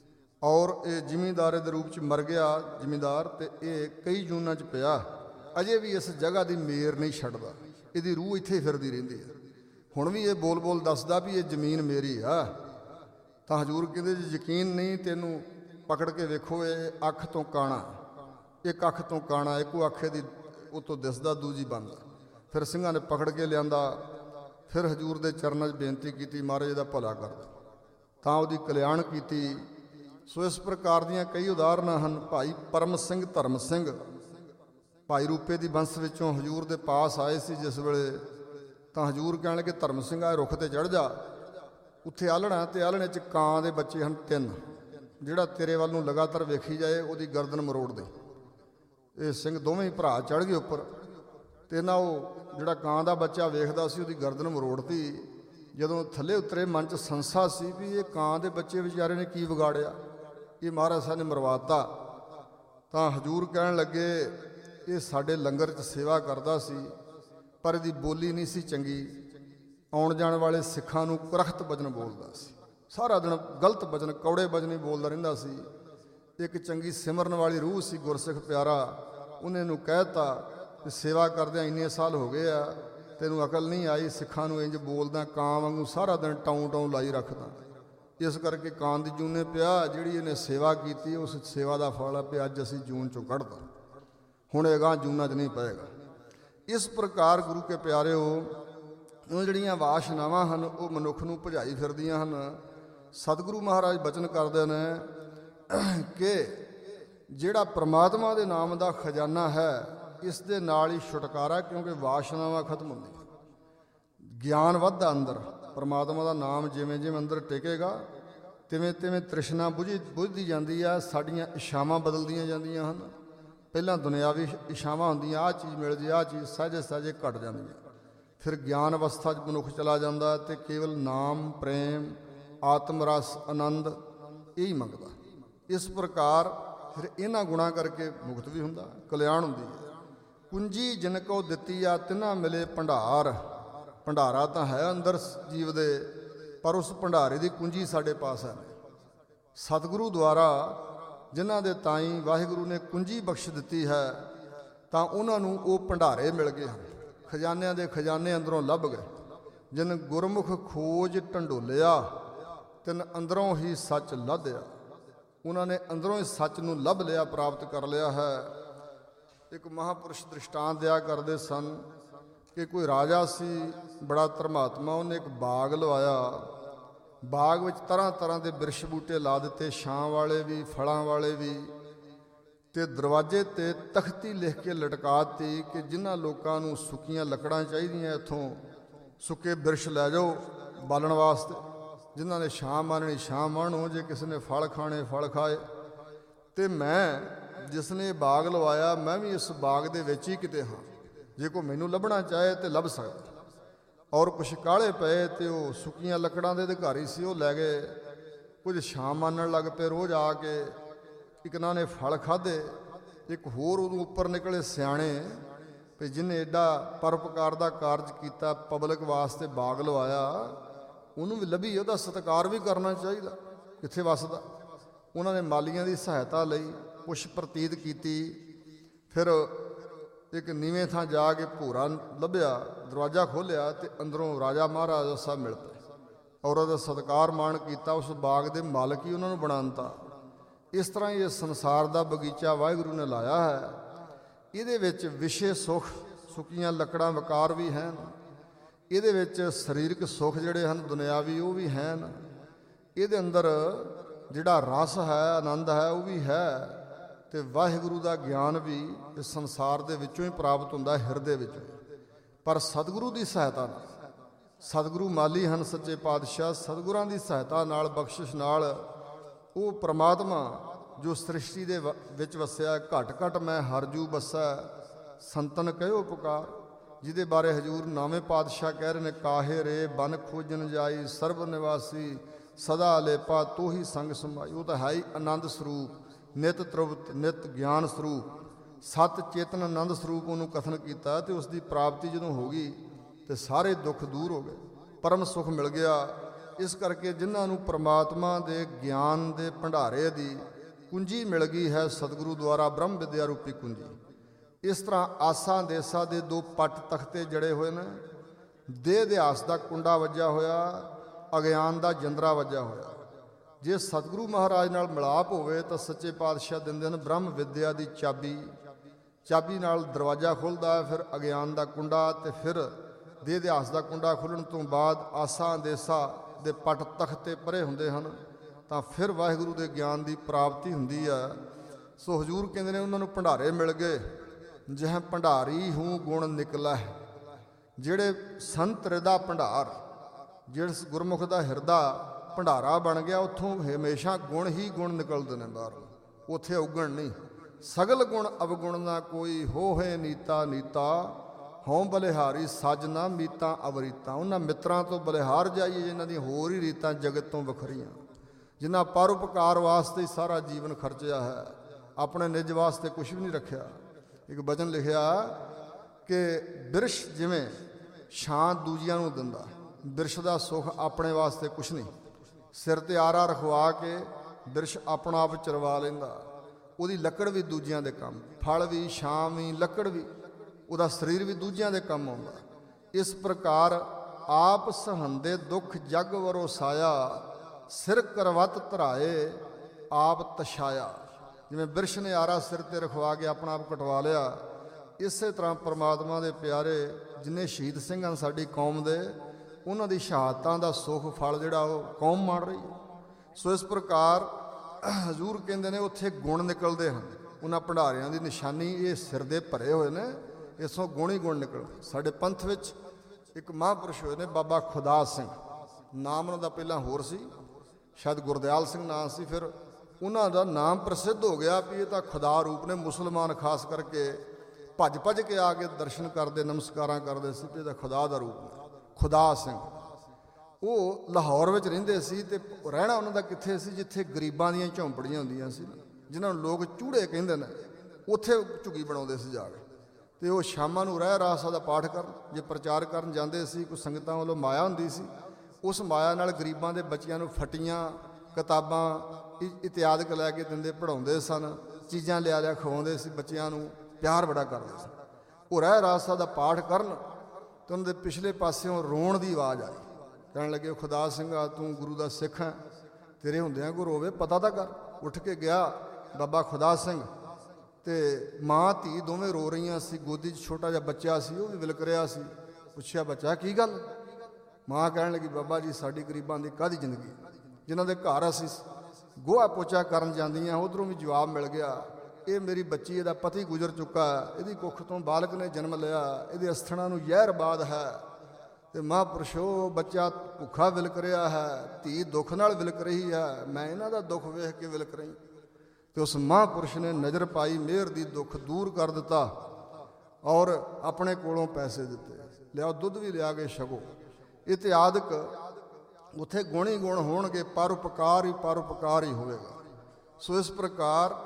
ਔਰ ਇਹ ਜ਼ਿਮੀਂਦਾਰੇ ਦੇ ਰੂਪ 'ਚ ਮਰ ਗਿਆ ਜ਼ਿਮੀਂਦਾਰ, ਤੇ ਇਹ ਕਈ ਜੂਨਾਂ 'ਚ ਪਿਆ, ਅਜੇ ਵੀ ਇਸ ਜਗ੍ਹਾ ਦੀ ਮੇਰ ਨਹੀਂ ਛੱਡਦਾ, ਇਹਦੀ ਰੂਹ ਇੱਥੇ ਫਿਰਦੀ ਰਹਿੰਦੀ ਹੈ। ਹੁਣ ਵੀ ਇਹ ਬੋਲ ਬੋਲ ਦੱਸਦਾ ਵੀ ਇਹ ਜ਼ਮੀਨ ਮੇਰੀ ਆ। ਤਾਂ ਹਜ਼ੂਰ ਕਹਿੰਦੇ ਜੇ ਯਕੀਨ ਨਹੀਂ ਤੈਨੂੰ ਪਕੜ ਕੇ ਵੇਖੋ, ਇਹ ਅੱਖ ਤੋਂ ਕਾਣਾ, ਇੱਕ ਅੱਖ ਤੋਂ ਕਾਣਾ, ਇੱਕੋ ਅੱਖ ਦੀ ਉਤੋਂ ਦਿਸਦਾ, ਦੂਜੀ ਬੰਦ। ਫਿਰ ਸਿੰਘਾਂ ਨੇ ਪਕੜ ਕੇ ਲਿਆਂਦਾ। ਫਿਰ ਹਜ਼ੂਰ ਦੇ ਚਰਨਾਂ 'ਚ ਬੇਨਤੀ ਕੀਤੀ ਮਹਾਰਾਜ ਦਾ ਭਲਾ ਕਰ ਦਿਓ, ਤਾਂ ਉਹਦੀ ਕਲਿਆਣ ਕੀਤੀ। ਸੋ ਇਸ ਪ੍ਰਕਾਰ ਦੀਆਂ ਕਈ ਉਦਾਹਰਨਾਂ ਹਨ। ਭਾਈ ਪਰਮ ਸਿੰਘ ਧਰਮ ਸਿੰਘ ਭਾਈ ਰੂਪੇ ਦੀ ਬੰਸ ਵਿੱਚੋਂ ਹਜ਼ੂਰ ਦੇ ਪਾਸ ਆਏ ਸੀ ਜਿਸ ਵੇਲੇ, ਤਾਂ ਹਜ਼ੂਰ ਕਹਿਣ ਲੱਗੇ ਧਰਮ ਸਿੰਘ ਆ ਰੁੱਖ ਤੇ ਚੜ੍ਹ ਜਾ, ਉੱਥੇ ਆਲਣਾ, ਤੇ ਆਲਣੇ 'ਚ ਕਾਂ ਦੇ ਬੱਚੇ ਹਨ ਤਿੰਨ, ਜਿਹੜਾ ਤੇਰੇ ਵੱਲ ਨੂੰ ਲਗਾਤਾਰ ਵੇਖੀ ਜਾਏ ਉਹਦੀ ਗਰਦਨ ਮਰੋੜ ਦੇ। ਇਹ ਸਿੰਘ ਦੋਵੇਂ ਹੀ ਭਰਾ ਚੜ੍ਹ ਗਏ ਉੱਪਰ, ਤੇ ਨਾ ਉਹ ਜਿਹੜਾ ਕਾਂ ਦਾ ਬੱਚਾ ਵੇਖਦਾ ਸੀ ਉਹਦੀ ਗਰਦਨ ਮਰੋੜਤੀ। ਜਦੋਂ ਥੱਲੇ ਉਤਰੇ ਮਨ 'ਚ ਸੰਸਾ ਸੀ ਵੀ ਇਹ ਕਾਂ ਦੇ ਬੱਚੇ ਵਿਚਾਰੇ ਨੇ ਕੀ ਵਿਗਾੜਿਆ, ਇਹ ਮਹਾਰਾਜ ਸਾਹਿਬ ਨੇ ਮਰਵਾਤਾ। ਤਾਂ ਹਜ਼ੂਰ ਕਹਿਣ ਲੱਗੇ ਇਹ ਸਾਡੇ ਲੰਗਰ 'ਚ ਸੇਵਾ ਕਰਦਾ ਸੀ, ਪਰ ਇਹਦੀ ਬੋਲੀ ਨਹੀਂ ਸੀ ਚੰਗੀ, ਆਉਣ ਜਾਣ ਵਾਲੇ ਸਿੱਖਾਂ ਨੂੰ ਕੁਰਖਤ ਬਚਨ ਬੋਲਦਾ ਸੀ, ਸਾਰਾ ਦਿਨ ਗਲਤ ਬਚਨ ਕੌੜੇ ਬਚਨ ਹੀ ਬੋਲਦਾ ਰਹਿੰਦਾ ਸੀ। ਇੱਕ ਚੰਗੀ ਸਿਮਰਨ ਵਾਲੀ ਰੂਹ ਸੀ ਗੁਰਸਿੱਖ ਪਿਆਰਾ, ਉਹਨੇ ਇਹਨੂੰ ਕਹਿ ਤਾ ਕਿ ਸੇਵਾ ਕਰਦਿਆਂ ਇੰਨੇ ਸਾਲ ਹੋ ਗਏ ਆ, ਤੈਨੂੰ ਅਕਲ ਨਹੀਂ ਆਈ, ਸਿੱਖਾਂ ਨੂੰ ਇੰਜ ਬੋਲਦਾ ਕਾਂ ਵਾਂਗੂ ਸਾਰਾ ਦਿਨ ਟਾਉਂ ਟਾਉਂ ਲਾਈ ਰੱਖਦਾ, ਇਸ ਕਰਕੇ ਕਾਂ ਦੀ ਜੂਨੇ ਪਿਆ। ਜਿਹੜੀ ਇਹਨੇ ਸੇਵਾ ਕੀਤੀ ਉਸ ਸੇਵਾ ਦਾ ਫਲ ਆ ਪਿਆ, ਅੱਜ ਅਸੀਂ ਜੂਨ 'ਚੋਂ ਕੱਢਦਾ, ਹੁਣ ਇਹ ਅਗਾਂਹ ਜੂਨਾਂ 'ਚ ਨਹੀਂ ਪਏਗਾ। ਇਸ ਪ੍ਰਕਾਰ ਗੁਰੂ ਕੇ ਪਿਆਰਿਓ, ਉਹ ਜਿਹੜੀਆਂ ਵਾਸ਼ਨਾਵਾਂ ਹਨ ਉਹ ਮਨੁੱਖ ਨੂੰ ਭਜਾਈ ਫਿਰਦੀਆਂ ਹਨ। ਸਤਿਗੁਰੂ ਮਹਾਰਾਜ ਬਚਨ ਕਰਦੇ ਨੇ ਕਿ ਜਿਹੜਾ ਪ੍ਰਮਾਤਮਾ ਦੇ ਨਾਮ ਦਾ ਖਜ਼ਾਨਾ ਹੈ ਇਸ ਦੇ ਨਾਲ ਹੀ ਛੁਟਕਾਰਾ, ਕਿਉਂਕਿ ਵਾਸ਼ਨਾਵਾਂ ਖਤਮ ਹੁੰਦੀਆਂ, ਗਿਆਨ ਵੱਧਦਾ ਅੰਦਰ। ਪ੍ਰਮਾਤਮਾ ਦਾ ਨਾਮ ਜਿਵੇਂ ਜਿਵੇਂ ਅੰਦਰ ਟਿਕੇਗਾ ਤਿਵੇਂ ਤਿਵੇਂ ਤ੍ਰਿਸ਼ਨਾ ਬੁਝੀ ਬੁਝਦੀ ਜਾਂਦੀ ਆ, ਸਾਡੀਆਂ ਇਛਾਵਾਂ ਬਦਲਦੀਆਂ ਜਾਂਦੀਆਂ ਹਨ। ਪਹਿਲਾਂ ਦੁਨਿਆਵੀ ਇਛਾਵਾਂ ਹੁੰਦੀਆਂ, ਆਹ ਚੀਜ਼ ਮਿਲ ਜੇ, ਆਹ ਚੀਜ਼ ਸਹਿਜੇ ਸਹਿਜੇ ਘਟ ਜਾਂਦੀਆਂ। ਫਿਰ ਗਿਆਨ ਅਵਸਥਾ 'ਚ ਮਨੁੱਖ ਚਲਾ ਜਾਂਦਾ ਅਤੇ ਕੇਵਲ ਨਾਮ, ਪ੍ਰੇਮ, ਆਤਮ ਰਸ, ਆਨੰਦ ਇਹ ਹੀ ਮੰਗਦਾ। ਇਸ ਪ੍ਰਕਾਰ ਫਿਰ ਇਹਨਾਂ ਗੁਣਾਂ ਕਰਕੇ ਮੁਕਤ ਵੀ ਹੁੰਦਾ, ਕਲਿਆਣ ਹੁੰਦੀ ਹੈ। ਕੁੰਜੀ ਜਿਨ ਕੋ ਦਿੱਤੀ ਆ ਤਿਨਾ ਮਿਲੇ ਭੰਡਾਰ। ਭੰਡਾਰਾ ਤਾਂ ਹੈ ਅੰਦਰ ਜੀਵ ਦੇ, ਪਰ ਉਸ ਭੰਡਾਰੇ ਦੀ ਕੁੰਜੀ ਸਾਡੇ ਪਾਸ ਹੈ। ਸਤਿਗੁਰੂ ਦੁਆਰਾ ਜਿਨ੍ਹਾਂ ਦੇ ਤਾਈਂ ਵਾਹਿਗੁਰੂ ਨੇ ਕੁੰਜੀ ਬਖਸ਼ ਦਿੱਤੀ ਹੈ, ਤਾਂ ਉਹਨਾਂ ਨੂੰ ਉਹ ਭੰਡਾਰੇ ਮਿਲ ਗਏ ਹਨ। ਖਜ਼ਾਨਿਆਂ ਦੇ ਖਜ਼ਾਨੇ ਅੰਦਰੋਂ ਲੱਭ ਗਏ। ਜਿਨ ਗੁਰਮੁਖ ਖੋਜ ਢੰਡੋਲਿਆ, ਤਿਨ ਅੰਦਰੋਂ ਹੀ ਸੱਚ ਲੱਧਿਆ। ਉਹਨਾਂ ਨੇ ਅੰਦਰੋਂ ਹੀ ਸੱਚ ਨੂੰ ਲੱਭ ਲਿਆ, ਪ੍ਰਾਪਤ ਕਰ ਲਿਆ ਹੈ। ਇੱਕ ਮਹਾਂਪੁਰਸ਼ ਦ੍ਰਿਸ਼ਟਾਂਤ ਦਿਆ ਕਰਦੇ ਸਨ ਕਿ ਕੋਈ ਰਾਜਾ ਸੀ, ਬੜਾ ਧਰਮਾਤਮਾ, ਉਹਨੇ ਇੱਕ ਬਾਗ ਲਵਾਇਆ। ਬਾਗ ਵਿੱਚ ਤਰ੍ਹਾਂ ਤਰ੍ਹਾਂ ਦੇ ਬਿਰਛ ਬੂਟੇ ਲਾ ਦਿੱਤੇ, ਛਾਂ ਵਾਲੇ ਵੀ, ਫਲਾਂ ਵਾਲੇ ਵੀ, ਅਤੇ ਦਰਵਾਜ਼ੇ 'ਤੇ ਤਖਤੀ ਲਿਖ ਕੇ ਲਟਕਾ ਦਿੱਤੀ ਕਿ ਜਿਨ੍ਹਾਂ ਲੋਕਾਂ ਨੂੰ ਸੁੱਕੀਆਂ ਲੱਕੜਾਂ ਚਾਹੀਦੀਆਂ, ਇੱਥੋਂ ਸੁੱਕੇ ਬਿਰਛ ਲੈ ਜਾਓ ਬਾਲਣ ਵਾਸਤੇ। ਜਿਨ੍ਹਾਂ ਨੇ ਛਾਂ ਮਾਰਨੀ ਛਾਂ ਮਾਣੋ, ਜੇ ਕਿਸੇ ਨੇ ਫਲ ਖਾਣੇ ਫਲ ਖਾਏ। ਅਤੇ ਮੈਂ ਜਿਸ ਨੇ ਬਾਗ ਲਵਾਇਆ, ਮੈਂ ਵੀ ਇਸ ਬਾਗ ਦੇ ਵਿੱਚ ਹੀ ਕਿਤੇ ਹਾਂ। ਜੇ ਕੋਈ ਮੈਨੂੰ ਲੱਭਣਾ ਚਾਹੇ ਤਾਂ ਲੱਭ ਸਕਦਾ। ਔਰ ਕੁਛ ਕਾਹਲੇ ਪਏ ਅਤੇ ਉਹ ਸੁੱਕੀਆਂ ਲੱਕੜਾਂ ਦੇ ਅਧਿਕਾਰੀ ਸੀ, ਉਹ ਲੈ ਗਏ। ਕੁਝ ਛਾਂ ਮਾਨਣ ਲੱਗ ਪਏ ਰੋਜ਼ ਆ ਕੇ। ਇੱਕ ਇਹਨਾਂ ਨੇ ਫਲ ਖਾਧੇ। ਇੱਕ ਹੋਰ ਉਦੋਂ ਉੱਪਰ ਨਿਕਲੇ ਸਿਆਣੇ ਵੀ ਜਿਹਨੇ ਐਡਾ ਪਰਉਪਕਾਰ ਦਾ ਕਾਰਜ ਕੀਤਾ, ਪਬਲਿਕ ਵਾਸਤੇ ਬਾਗ ਲਵਾਇਆ, ਉਹਨੂੰ ਵੀ ਲੱਭੀ, ਉਹਦਾ ਸਤਿਕਾਰ ਵੀ ਕਰਨਾ ਚਾਹੀਦਾ, ਕਿੱਥੇ ਵੱਸਦਾ। ਉਹਨਾਂ ਨੇ ਮਾਲੀਆਂ ਦੀ ਸਹਾਇਤਾ ਲਈ, ਕੁਛ ਪ੍ਰਤੀਤ ਕੀਤੀ। ਫਿਰ ਇੱਕ ਨੀਵੇਂ ਥਾਂ ਜਾ ਕੇ ਭੋਰਾ ਲੱਭਿਆ, ਦਰਵਾਜ਼ਾ ਖੋਲ੍ਹਿਆ ਅਤੇ ਅੰਦਰੋਂ ਰਾਜਾ ਮਹਾਰਾਜਾ ਸਾਹਿਬ ਮਿਲ ਪਏ। ਔਰ ਉਹਦਾ ਸਤਿਕਾਰ ਮਾਣ ਕੀਤਾ। ਉਸ ਬਾਗ ਦੇ ਮਾਲਕ ਹੀ ਉਹਨਾਂ ਨੂੰ ਬਣਾ ਦਿੱਤਾ। ਇਸ ਤਰ੍ਹਾਂ ਹੀ ਇਹ ਸੰਸਾਰ ਦਾ ਬਗੀਚਾ ਵਾਹਿਗੁਰੂ ਨੇ ਲਾਇਆ ਹੈ। ਇਹਦੇ ਵਿੱਚ ਵਿਸ਼ੇ ਸੁੱਖ, ਸੁੱਕੀਆਂ ਲੱਕੜਾਂ ਵਿਕਾਰ ਵੀ ਹਨ। ਇਹਦੇ ਵਿੱਚ ਸਰੀਰਕ ਸੁੱਖ ਜਿਹੜੇ ਹਨ ਦੁਨਿਆਵੀ, ਉਹ ਵੀ ਹਨ। ਇਹਦੇ ਅੰਦਰ ਜਿਹੜਾ ਰਸ ਹੈ, ਆਨੰਦ ਹੈ, ਉਹ ਵੀ ਹੈ। ਅਤੇ ਵਾਹਿਗੁਰੂ ਦਾ ਗਿਆਨ ਵੀ ਇਸ ਸੰਸਾਰ ਦੇ ਵਿੱਚੋਂ ਹੀ ਪ੍ਰਾਪਤ ਹੁੰਦਾ, ਹਿਰਦੇ ਵਿੱਚੋਂ। ਪਰ ਸਤਿਗੁਰੂ ਦੀ ਸਹਾਇਤਾ ਨਾਲ, ਸਤਿਗੁਰੂ ਮਾਲੀ ਹਨ ਸੱਚੇ ਪਾਤਸ਼ਾਹ, ਸਤਿਗੁਰਾਂ ਦੀ ਸਹਾਇਤਾ ਨਾਲ, ਬਖਸ਼ਿਸ਼ ਨਾਲ ਉਹ ਪ੍ਰਮਾਤਮਾ ਜੋ ਸ੍ਰਿਸ਼ਟੀ ਦੇ ਵਿੱਚ ਵਸਿਆ, ਘਟ ਘਟ ਮੈਂ ਹਰਜੂ ਬੱਸੈ ਸੰਤਨ ਕਹਿਓ ਪੁਕਾਰ, ਜਿਹਦੇ ਬਾਰੇ ਹਜ਼ੂਰ ਨਾਵੇਂ ਪਾਤਸ਼ਾਹ ਕਹਿ ਰਹੇ ਨੇ, ਕਾਹੇ ਰੇ ਬਨ ਖੋਜਨ ਜਾਈ ਸਰਬ ਨਿਵਾਸੀ ਸਦਾ ਲੇਪਾ ਤੋ ਹੀ ਸੰਗ ਸਮਾਈ। ਉਹ ਤਾਂ ਹੈ ਹੀ ਆਨੰਦ ਸਰੂਪ, ਨਿਤ ਤ੍ਰਿਪਤ, ਨਿਤ ਗਿਆਨ ਸਰੂਪ, ਸਤ ਚੇਤਨ ਆਨੰਦ ਸਰੂਪ ਉਹਨੂੰ ਕਥਨ ਕੀਤਾ। ਅਤੇ ਉਸ ਦੀ ਪ੍ਰਾਪਤੀ ਜਦੋਂ ਹੋ ਗਈ ਤਾਂ ਸਾਰੇ ਦੁੱਖ ਦੂਰ ਹੋ ਗਏ, ਪਰਮ ਸੁੱਖ ਮਿਲ ਗਿਆ। ਇਸ ਕਰਕੇ ਜਿਨ੍ਹਾਂ ਨੂੰ ਪ੍ਰਮਾਤਮਾ ਦੇ ਗਿਆਨ ਦੇ ਭੰਡਾਰੇ ਦੀ ਕੁੰਜੀ ਮਿਲ ਗਈ ਹੈ, ਸਤਿਗੁਰੂ ਦੁਆਰਾ ਬ੍ਰਹਮ ਵਿਦਿਆ ਰੂਪੀ ਕੁੰਜੀ। ਇਸ ਤਰ੍ਹਾਂ ਆਸਾਂ ਦੇਸਾਂ ਦੇ ਦੋ ਪੱਟ ਤਖਤੇ ਜੜੇ ਹੋਏ ਨੇ। ਦੇਹ ਇਤਿਹਾਸ ਦਾ ਕੁੰਡਾ ਵੱਜਿਆ ਹੋਇਆ, ਅਗਿਆਨ ਦਾ ਜੰਦਰਾ ਵੱਜਿਆ ਹੋਇਆ। ਜੇ ਸਤਿਗੁਰੂ ਮਹਾਰਾਜ ਨਾਲ ਮਿਲਾਪ ਹੋਵੇ ਤਾਂ ਸੱਚੇ ਪਾਤਸ਼ਾਹ ਦਿੰਦੇ ਹਨ ਬ੍ਰਹਮ ਵਿਦਿਆ ਦੀ ਚਾਬੀ। ਚਾਬੀ ਨਾਲ ਦਰਵਾਜ਼ਾ ਖੁੱਲ੍ਹਦਾ, ਫਿਰ ਅਗਿਆਨ ਦਾ ਕੁੰਡਾ, ਅਤੇ ਫਿਰ ਦੇਹ ਇਤਿਹਾਸ ਦਾ ਕੁੰਡਾ ਖੁੱਲ੍ਹਣ ਤੋਂ ਬਾਅਦ ਆਸਾਂ ਦੇਸਾਂ ਦੇ ਪੱਟ ਤਖਤੇ ਪਰੇ ਹੁੰਦੇ ਹਨ। ਤਾਂ ਫਿਰ ਵਾਹਿਗੁਰੂ ਦੇ ਗਿਆਨ ਦੀ ਪ੍ਰਾਪਤੀ ਹੁੰਦੀ ਹੈ। ਸੋ ਹਜ਼ੂਰ ਕਹਿੰਦੇ ਨੇ ਉਹਨਾਂ ਨੂੰ ਭੰਡਾਰੇ ਮਿਲ ਗਏ। ਜਿਹ ਭੰਡਾਰੀ ਹੂੰ ਗੁਣ ਨਿਕਲੈ, ਜਿਹੜੇ ਸੰਤ ਹਿਰਦਾ ਭੰਡਾਰ, ਜਿਸ ਗੁਰਮੁਖ ਦਾ ਹਿਰਦਾ ਭੰਡਾਰਾ ਬਣ ਗਿਆ, ਉੱਥੋਂ ਹਮੇਸ਼ਾ ਗੁਣ ਹੀ ਗੁਣ ਨਿਕਲਦੇ ਨੇ ਬਾਹਰ, ਉੱਥੇ ਔਗਣ ਨਹੀਂ। ਸਗਲ ਗੁਣ ਅਵਗੁਣ ਨਾ ਕੋਈ, ਹੋਏ ਨੀਤਾ ਨੀਤਾ ਹਉ ਬਲਿਹਾਰੀ ਸੱਜ ਨਾ ਮੀਤਾਂ ਅਵਰੀਤਾਂ। ਉਹਨਾਂ ਮਿੱਤਰਾਂ ਤੋਂ ਬਲਿਹਾਰ ਜਾਈਏ ਜਿਨ੍ਹਾਂ ਦੀਆਂ ਹੋਰ ਹੀ ਰੀਤਾਂ ਜਗਤ ਤੋਂ ਵੱਖਰੀਆਂ, ਜਿਨ੍ਹਾਂ ਪਰਉਪਕਾਰ ਵਾਸਤੇ ਹੀ ਸਾਰਾ ਜੀਵਨ ਖਰਚਿਆ ਹੈ, ਆਪਣੇ ਨਿੱਜ ਵਾਸਤੇ ਕੁਛ ਵੀ ਨਹੀਂ ਰੱਖਿਆ। ਇੱਕ ਬਚਨ ਲਿਖਿਆ ਕਿ ਬਿਰਛ ਜਿਵੇਂ ਛਾਂ ਦੂਜਿਆਂ ਨੂੰ ਦਿੰਦਾ, ਬਿਰਛ ਦਾ ਸੁੱਖ ਆਪਣੇ ਵਾਸਤੇ ਕੁਛ ਨਹੀਂ। ਸਿਰ 'ਤੇ ਆਰਾ ਰਖਵਾ ਕੇ ਬਿਰਛ ਆਪਣਾ ਆਪ ਚਰਵਾ ਲੈਂਦਾ, ਉਹਦੀ ਲੱਕੜ ਵੀ ਦੂਜਿਆਂ ਦੇ ਕੰਮ, ਫਲ ਵੀ, ਛਾਂ ਵੀ, ਲੱਕੜ ਵੀ, ਉਹਦਾ ਸਰੀਰ ਵੀ ਦੂਜਿਆਂ ਦੇ ਕੰਮ ਆਉਂਦਾ। ਇਸ ਪ੍ਰਕਾਰ ਆਪ ਸਹੰਦੇ ਦੁੱਖ ਜਗ ਵਰੋਸਾਇਆ, ਸਿਰ ਕਰਵਤ ਧਰਾਏ ਆਪ ਤਛਾਇਆ। ਜਿਵੇਂ ਬਿਰਛ ਨੇ ਆਰਾ ਸਿਰ 'ਤੇ ਰਖਵਾ ਕੇ ਆਪਣਾ ਆਪ ਕਟਵਾ ਲਿਆ, ਇਸੇ ਤਰ੍ਹਾਂ ਪਰਮਾਤਮਾ ਦੇ ਪਿਆਰੇ ਜਿੰਨੇ ਸ਼ਹੀਦ ਸਿੰਘ ਹਨ ਸਾਡੀ ਕੌਮ ਦੇ, ਉਹਨਾਂ ਦੀ ਸ਼ਹਾਦਤਾਂ ਦਾ ਸੁੱਖ ਫਲ ਜਿਹੜਾ ਉਹ ਕੌਮ ਮਾਣ ਰਹੀ ਹੈ। ਸੋ ਇਸ ਪ੍ਰਕਾਰ ਹਜ਼ੂਰ ਕਹਿੰਦੇ ਨੇ ਉੱਥੇ ਗੁਣ ਨਿਕਲਦੇ ਹਨ। ਉਹਨਾਂ ਭੰਡਾਰਿਆਂ ਦੀ ਨਿਸ਼ਾਨੀ ਇਹ ਸਿਰ ਦੇ ਭਰੇ ਹੋਏ ਨੇ, ਇਸੋਂ ਗੁਣ ਹੀ ਗੁਣ ਨਿਕਲਦੇ। ਸਾਡੇ ਪੰਥ ਵਿੱਚ ਇੱਕ ਮਹਾਂਪੁਰਸ਼ ਹੋਏ ਨੇ ਬਾਬਾ ਖੁਦਾ ਸਿੰਘ, ਨਾਮ ਉਹਨਾਂ ਦਾ ਪਹਿਲਾਂ ਹੋਰ ਸੀ, ਸ਼ਾਇਦ ਗੁਰਦਿਆਲ ਸਿੰਘ ਨਾਂ ਸੀ। ਫਿਰ ਉਹਨਾਂ ਦਾ ਨਾਮ ਪ੍ਰਸਿੱਧ ਹੋ ਗਿਆ ਵੀ ਇਹ ਤਾਂ ਖੁਦਾ ਰੂਪ ਨੇ। ਮੁਸਲਮਾਨ ਖਾਸ ਕਰਕੇ ਭੱਜ ਭੱਜ ਕੇ ਆ ਕੇ ਦਰਸ਼ਨ ਕਰਦੇ, ਨਮਸਕਾਰਾਂ ਕਰਦੇ ਸੀ ਵੀ ਇਹਦਾ ਖੁਦਾ ਦਾ ਰੂਪ ਨੇ, ਖੁਦਾ ਸਿੰਘ। ਉਹ ਲਾਹੌਰ ਵਿੱਚ ਰਹਿੰਦੇ ਸੀ ਅਤੇ ਰਹਿਣਾ ਉਹਨਾਂ ਦਾ ਕਿੱਥੇ ਸੀ? ਜਿੱਥੇ ਗਰੀਬਾਂ ਦੀਆਂ ਝੌਂਪੜੀਆਂ ਹੁੰਦੀਆਂ ਸੀ, ਜਿਨ੍ਹਾਂ ਨੂੰ ਲੋਕ ਚੂੜੇ ਕਹਿੰਦੇ ਨੇ, ਉੱਥੇ ਝੁੱਗੀ ਬਣਾਉਂਦੇ ਸੀ ਜਾ ਕੇ। ਅਤੇ ਉਹ ਸ਼ਾਮਾਂ ਨੂੰ ਰਹਿ ਰਾਸ ਦਾ ਪਾਠ ਕਰਨ, ਜੇ ਪ੍ਰਚਾਰ ਕਰਨ ਜਾਂਦੇ ਸੀ, ਕੋਈ ਸੰਗਤਾਂ ਵੱਲੋਂ ਮਾਇਆ ਹੁੰਦੀ ਸੀ, ਉਸ ਮਾਇਆ ਨਾਲ ਗਰੀਬਾਂ ਦੇ ਬੱਚਿਆਂ ਨੂੰ ਫਟੀਆਂ, ਕਿਤਾਬਾਂ ਇਤਿਆਦਿਕ ਲੈ ਕੇ ਦਿੰਦੇ, ਪੜ੍ਹਾਉਂਦੇ ਸਨ, ਚੀਜ਼ਾਂ ਲਿਆ ਲਿਆ ਖਵਾਉਂਦੇ ਸੀ ਬੱਚਿਆਂ ਨੂੰ, ਪਿਆਰ ਬੜਾ ਕਰਦੇ ਸਨ। ਉਹ ਰਹਿ ਰਾਸਾ ਦਾ ਪਾਠ ਕਰਨ ਅਤੇ ਉਹਨਾਂ ਦੇ ਪਿਛਲੇ ਪਾਸਿਓਂ ਰੋਣ ਦੀ ਆਵਾਜ਼ ਆਈ। ਕਹਿਣ ਲੱਗੇ, ਖੁਦਾ ਸਿੰਘਾ ਤੂੰ ਗੁਰੂ ਦਾ ਸਿੱਖ ਹੈ, ਤੇਰੇ ਹੁੰਦਿਆਂ ਕੋਈ ਰੋਵੇ, ਪਤਾ ਤਾਂ ਕਰ। ਉੱਠ ਕੇ ਗਿਆ ਬਾਬਾ ਖੁਦਾ ਸਿੰਘ, ਅਤੇ ਮਾਂ ਧੀ ਦੋਵੇਂ ਰੋ ਰਹੀਆਂ ਸੀ। ਗੋਦੀ 'ਚ ਛੋਟਾ ਜਿਹਾ ਬੱਚਾ ਸੀ, ਉਹ ਵੀ ਵਿਲਕ ਰਿਹਾ ਸੀ। ਪੁੱਛਿਆ, ਬੱਚਾ ਕੀ ਗੱਲ? ਮਾਂ ਕਹਿਣ ਲੱਗੀ, ਬਾਬਾ ਜੀ ਸਾਡੀ ਗਰੀਬਾਂ ਦੀ ਕਾਹਦੀ ਜ਼ਿੰਦਗੀ, ਜਿਨ੍ਹਾਂ ਦੇ ਘਰ ਅਸੀਂ ਗੋਹਾ ਪੋਚਾ ਕਰਨ ਜਾਂਦੀਆਂ, ਉੱਧਰੋਂ ਵੀ ਜਵਾਬ ਮਿਲ ਗਿਆ, ਇਹ ਮੇਰੀ ਬੱਚੀ, ਇਹਦਾ ਪਤੀ ਗੁਜ਼ਰ ਚੁੱਕਾ, ਇਹਦੀ ਕੁੱਖ ਤੋਂ ਬਾਲਕ ਨੇ ਜਨਮ ਲਿਆ, ਇਹਦੇ ਅਸਥਣਾਂ ਨੂੰ ਜ਼ਹਿਰਬਾਦ ਹੈ। ਅਤੇ ਮਹਾਂਪੁਰਸ਼ੋ ਬੱਚਾ ਭੁੱਖਾ ਵਿਲਕ ਰਿਹਾ ਹੈ, ਧੀ ਦੁੱਖ ਨਾਲ ਵਿਲਕ ਰਹੀ ਹੈ, ਮੈਂ ਇਹਨਾਂ ਦਾ ਦੁੱਖ ਵੇਖ ਕੇ ਵਿਲਕ ਰਹੀ। ਅਤੇ ਉਸ ਮਹਾਂਪੁਰਸ਼ ਨੇ ਨਜ਼ਰ ਪਾਈ, ਮਿਹਰ ਦੀ, ਦੁੱਖ ਦੂਰ ਕਰ ਦਿੱਤਾ ਔਰ ਆਪਣੇ ਕੋਲੋਂ ਪੈਸੇ ਦਿੱਤੇ, ਲਿਆਓ ਦੁੱਧ ਵੀ ਲਿਆ ਕੇ ਛਕੋ। ਇਤਿਆਦਿਕ ਉੱਥੇ ਗੁਣ ਹੀ ਗੁਣ ਹੋਣਗੇ, ਪਰਉਪਕਾਰ ਹੀ ਪਰਉਪਕਾਰ ਹੀ ਹੋਵੇਗਾ। ਸੋ ਇਸ ਪ੍ਰਕਾਰ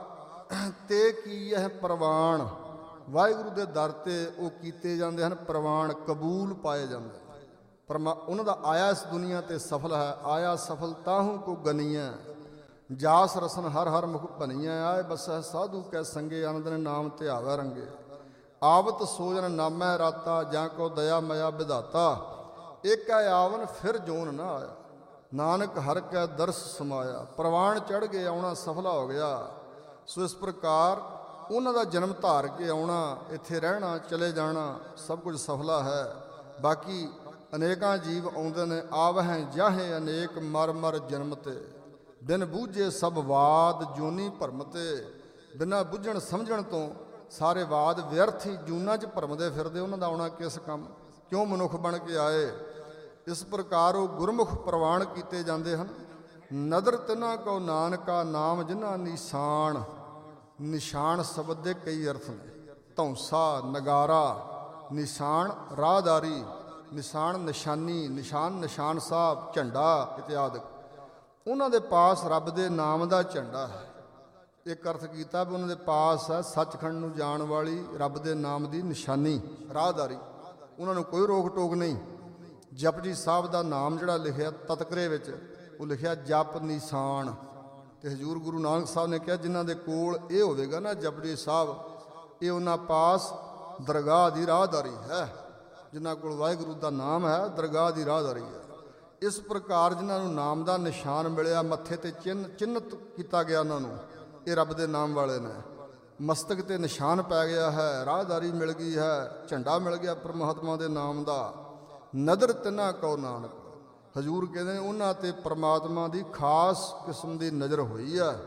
ਤੇ ਕੀ ਇਹ ਪ੍ਰਵਾਨ ਵਾਹਿਗੁਰੂ ਦੇ ਦਰ 'ਤੇ ਉਹ ਕੀਤੇ ਜਾਂਦੇ ਹਨ, ਪ੍ਰਵਾਨ ਕਬੂਲ ਪਾਏ ਜਾਂਦੇ। ਪਰਮਾ ਉਹਨਾਂ ਦਾ ਆਇਆ ਇਸ ਦੁਨੀਆ 'ਤੇ ਸਫਲ ਹੈ। ਆਇਆ ਸਫਲ ਤਾਹੂ ਕੋ ਗਨੀਆਂ, ਜਾਸ ਰਸਨ ਹਰ ਹਰ ਮੁਖ ਭਨੀਆਂ। ਆਏ ਬਸੈ ਸਾਧੂ ਕੈ ਸੰਗੇ, ਆਨੰਦ ਨੇ ਨਾਮ ਧਿਆਵੈ ਰੰਗੇ। ਆਵਤ ਸੋਜਨ ਨਾਮੈ ਰਾਤਾ, ਜਾਂ ਕੋ ਦਇਆ ਮਇਆ ਵਿਧਾਤਾ। ਇੱਕ ਹੈ ਆਵਨ ਫਿਰ ਜੋਨ ਨਾ ਆਇਆ, ਨਾਨਕ ਹਰ ਕੈ ਦਰਸ ਸਮਾਇਆ। ਪ੍ਰਵਾਨ ਚੜ੍ਹ ਗਏ, ਆਉਣਾ ਸਫਲਾ ਹੋ ਗਿਆ। ਸੋ ਇਸ ਪ੍ਰਕਾਰ ਉਹਨਾਂ ਦਾ ਜਨਮ ਧਾਰ ਕੇ ਆਉਣਾ, ਇੱਥੇ ਰਹਿਣਾ, ਚਲੇ ਜਾਣਾ, ਸਭ ਕੁਝ ਸਫਲਾ ਹੈ। ਬਾਕੀ ਅਨੇਕਾਂ ਜੀਵ ਆਉਂਦੇ ਨੇ, ਆਵਹਿ ਜਾਹੇ ਅਨੇਕ ਮਰ ਮਰ ਜਨਮ ਤੇ। ਬਿਨ ਬੂਝੇ ਸਭ ਵਾਦ ਜੂਨੀ ਭਰਮ ਤੇ। ਬਿਨਾਂ ਬੁੱਝਣ ਸਮਝਣ ਤੋਂ ਸਾਰੇ ਵਾਦ ਵਿਅਰਥ ਹੀ ਜੂਨਾਂ 'ਚ ਭਰਮਦੇ ਫਿਰਦੇ। ਉਹਨਾਂ ਦਾ ਆਉਣਾ ਕਿਸ ਕੰਮ? ਕਿਉਂ ਮਨੁੱਖ ਬਣ ਕੇ ਆਏ? ਇਸ ਪ੍ਰਕਾਰ ਉਹ ਗੁਰਮੁਖ ਪ੍ਰਵਾਨ ਕੀਤੇ ਜਾਂਦੇ ਹਨ। ਨਦਰ ਤਿਨਾ ਕੋ ਨਾਨਕਾ, ਨਾਮ ਜਿਨ੍ਹਾਂ ਨਿਸ਼ਾਨ। ਨਿਸ਼ਾਨ ਸ਼ਬਦ ਦੇ ਕਈ ਅਰਥ ਨੇ। ਧੌਂਸਾ, ਨਗਾਰਾ, ਨਿਸ਼ਾਨ ਰਾਹਦਾਰੀ, ਨਿਸ਼ਾਨ ਨਿਸ਼ਾਨੀ, ਨਿਸ਼ਾਨ ਨਿਸ਼ਾਨ ਸਾਹਿਬ, ਝੰਡਾ ਇਤਿਆਦਿਕ। ਉਹਨਾਂ ਦੇ ਪਾਸ ਰੱਬ ਦੇ ਨਾਮ ਦਾ ਝੰਡਾ ਹੈ। ਇੱਕ ਅਰਥ ਕੀਤਾ ਵੀ ਉਹਨਾਂ ਦੇ ਪਾਸ ਹੈ ਸੱਚਖੰਡ ਨੂੰ ਜਾਣ ਵਾਲੀ ਰੱਬ ਦੇ ਨਾਮ ਦੀ ਨਿਸ਼ਾਨੀ, ਰਾਹਦਾਰੀ। ਉਹਨਾਂ ਨੂੰ ਕੋਈ ਰੋਕ ਟੋਕ ਨਹੀਂ। ਜਪਜੀ ਸਾਹਿਬ ਦਾ ਨਾਮ ਜਿਹੜਾ ਲਿਖਿਆ ਤਤਕਰੇ ਵਿੱਚ, ਉਹ ਲਿਖਿਆ ਜਪ ਨਿਸ਼ਾਨ। ਅਤੇ ਹਜ਼ੂਰ ਗੁਰੂ ਨਾਨਕ ਸਾਹਿਬ ਨੇ ਕਿਹਾ, ਜਿਨ੍ਹਾਂ ਦੇ ਕੋਲ ਇਹ ਹੋਵੇਗਾ ਨਾ ਜਪਜੀ ਸਾਹਿਬ, ਇਹ ਉਹਨਾਂ ਪਾਸ ਦਰਗਾਹ ਦੀ ਰਾਹਦਾਰੀ ਹੈ। ਜਿਨ੍ਹਾਂ ਕੋਲ ਵਾਹਿਗੁਰੂ ਦਾ ਨਾਮ ਹੈ, ਦਰਗਾਹ ਦੀ ਰਾਹਦਾਰੀ ਹੈ। ਇਸ ਪ੍ਰਕਾਰ ਜਿਨ੍ਹਾਂ ਨੂੰ ਨਾਮ ਦਾ ਨਿਸ਼ਾਨ ਮਿਲਿਆ, ਮੱਥੇ 'ਤੇ ਚਿੰਨ੍ਹ ਚਿੰਨ੍ਹਤ ਕੀਤਾ ਗਿਆ ਉਹਨਾਂ ਨੂੰ, ਇਹ ਰੱਬ ਦੇ ਨਾਮ ਵਾਲੇ ਨੇ। ਮਸਤਕ 'ਤੇ ਨਿਸ਼ਾਨ ਪੈ ਗਿਆ ਹੈ, ਰਾਹਦਾਰੀ ਮਿਲ ਗਈ ਹੈ, ਝੰਡਾ ਮਿਲ ਗਿਆ ਪਰਮਾਤਮਾ ਦੇ ਨਾਮ ਦਾ। ਨਦਰ ਤਿਨਾ ਕਉ ਨਾਨਕ, ਹਜ਼ੂਰ ਕਹਿੰਦੇ ਉਹਨਾਂ 'ਤੇ ਪਰਮਾਤਮਾ ਦੀ ਖਾਸ ਕਿਸਮ ਦੀ ਨਜ਼ਰ ਹੋਈ ਹੈ।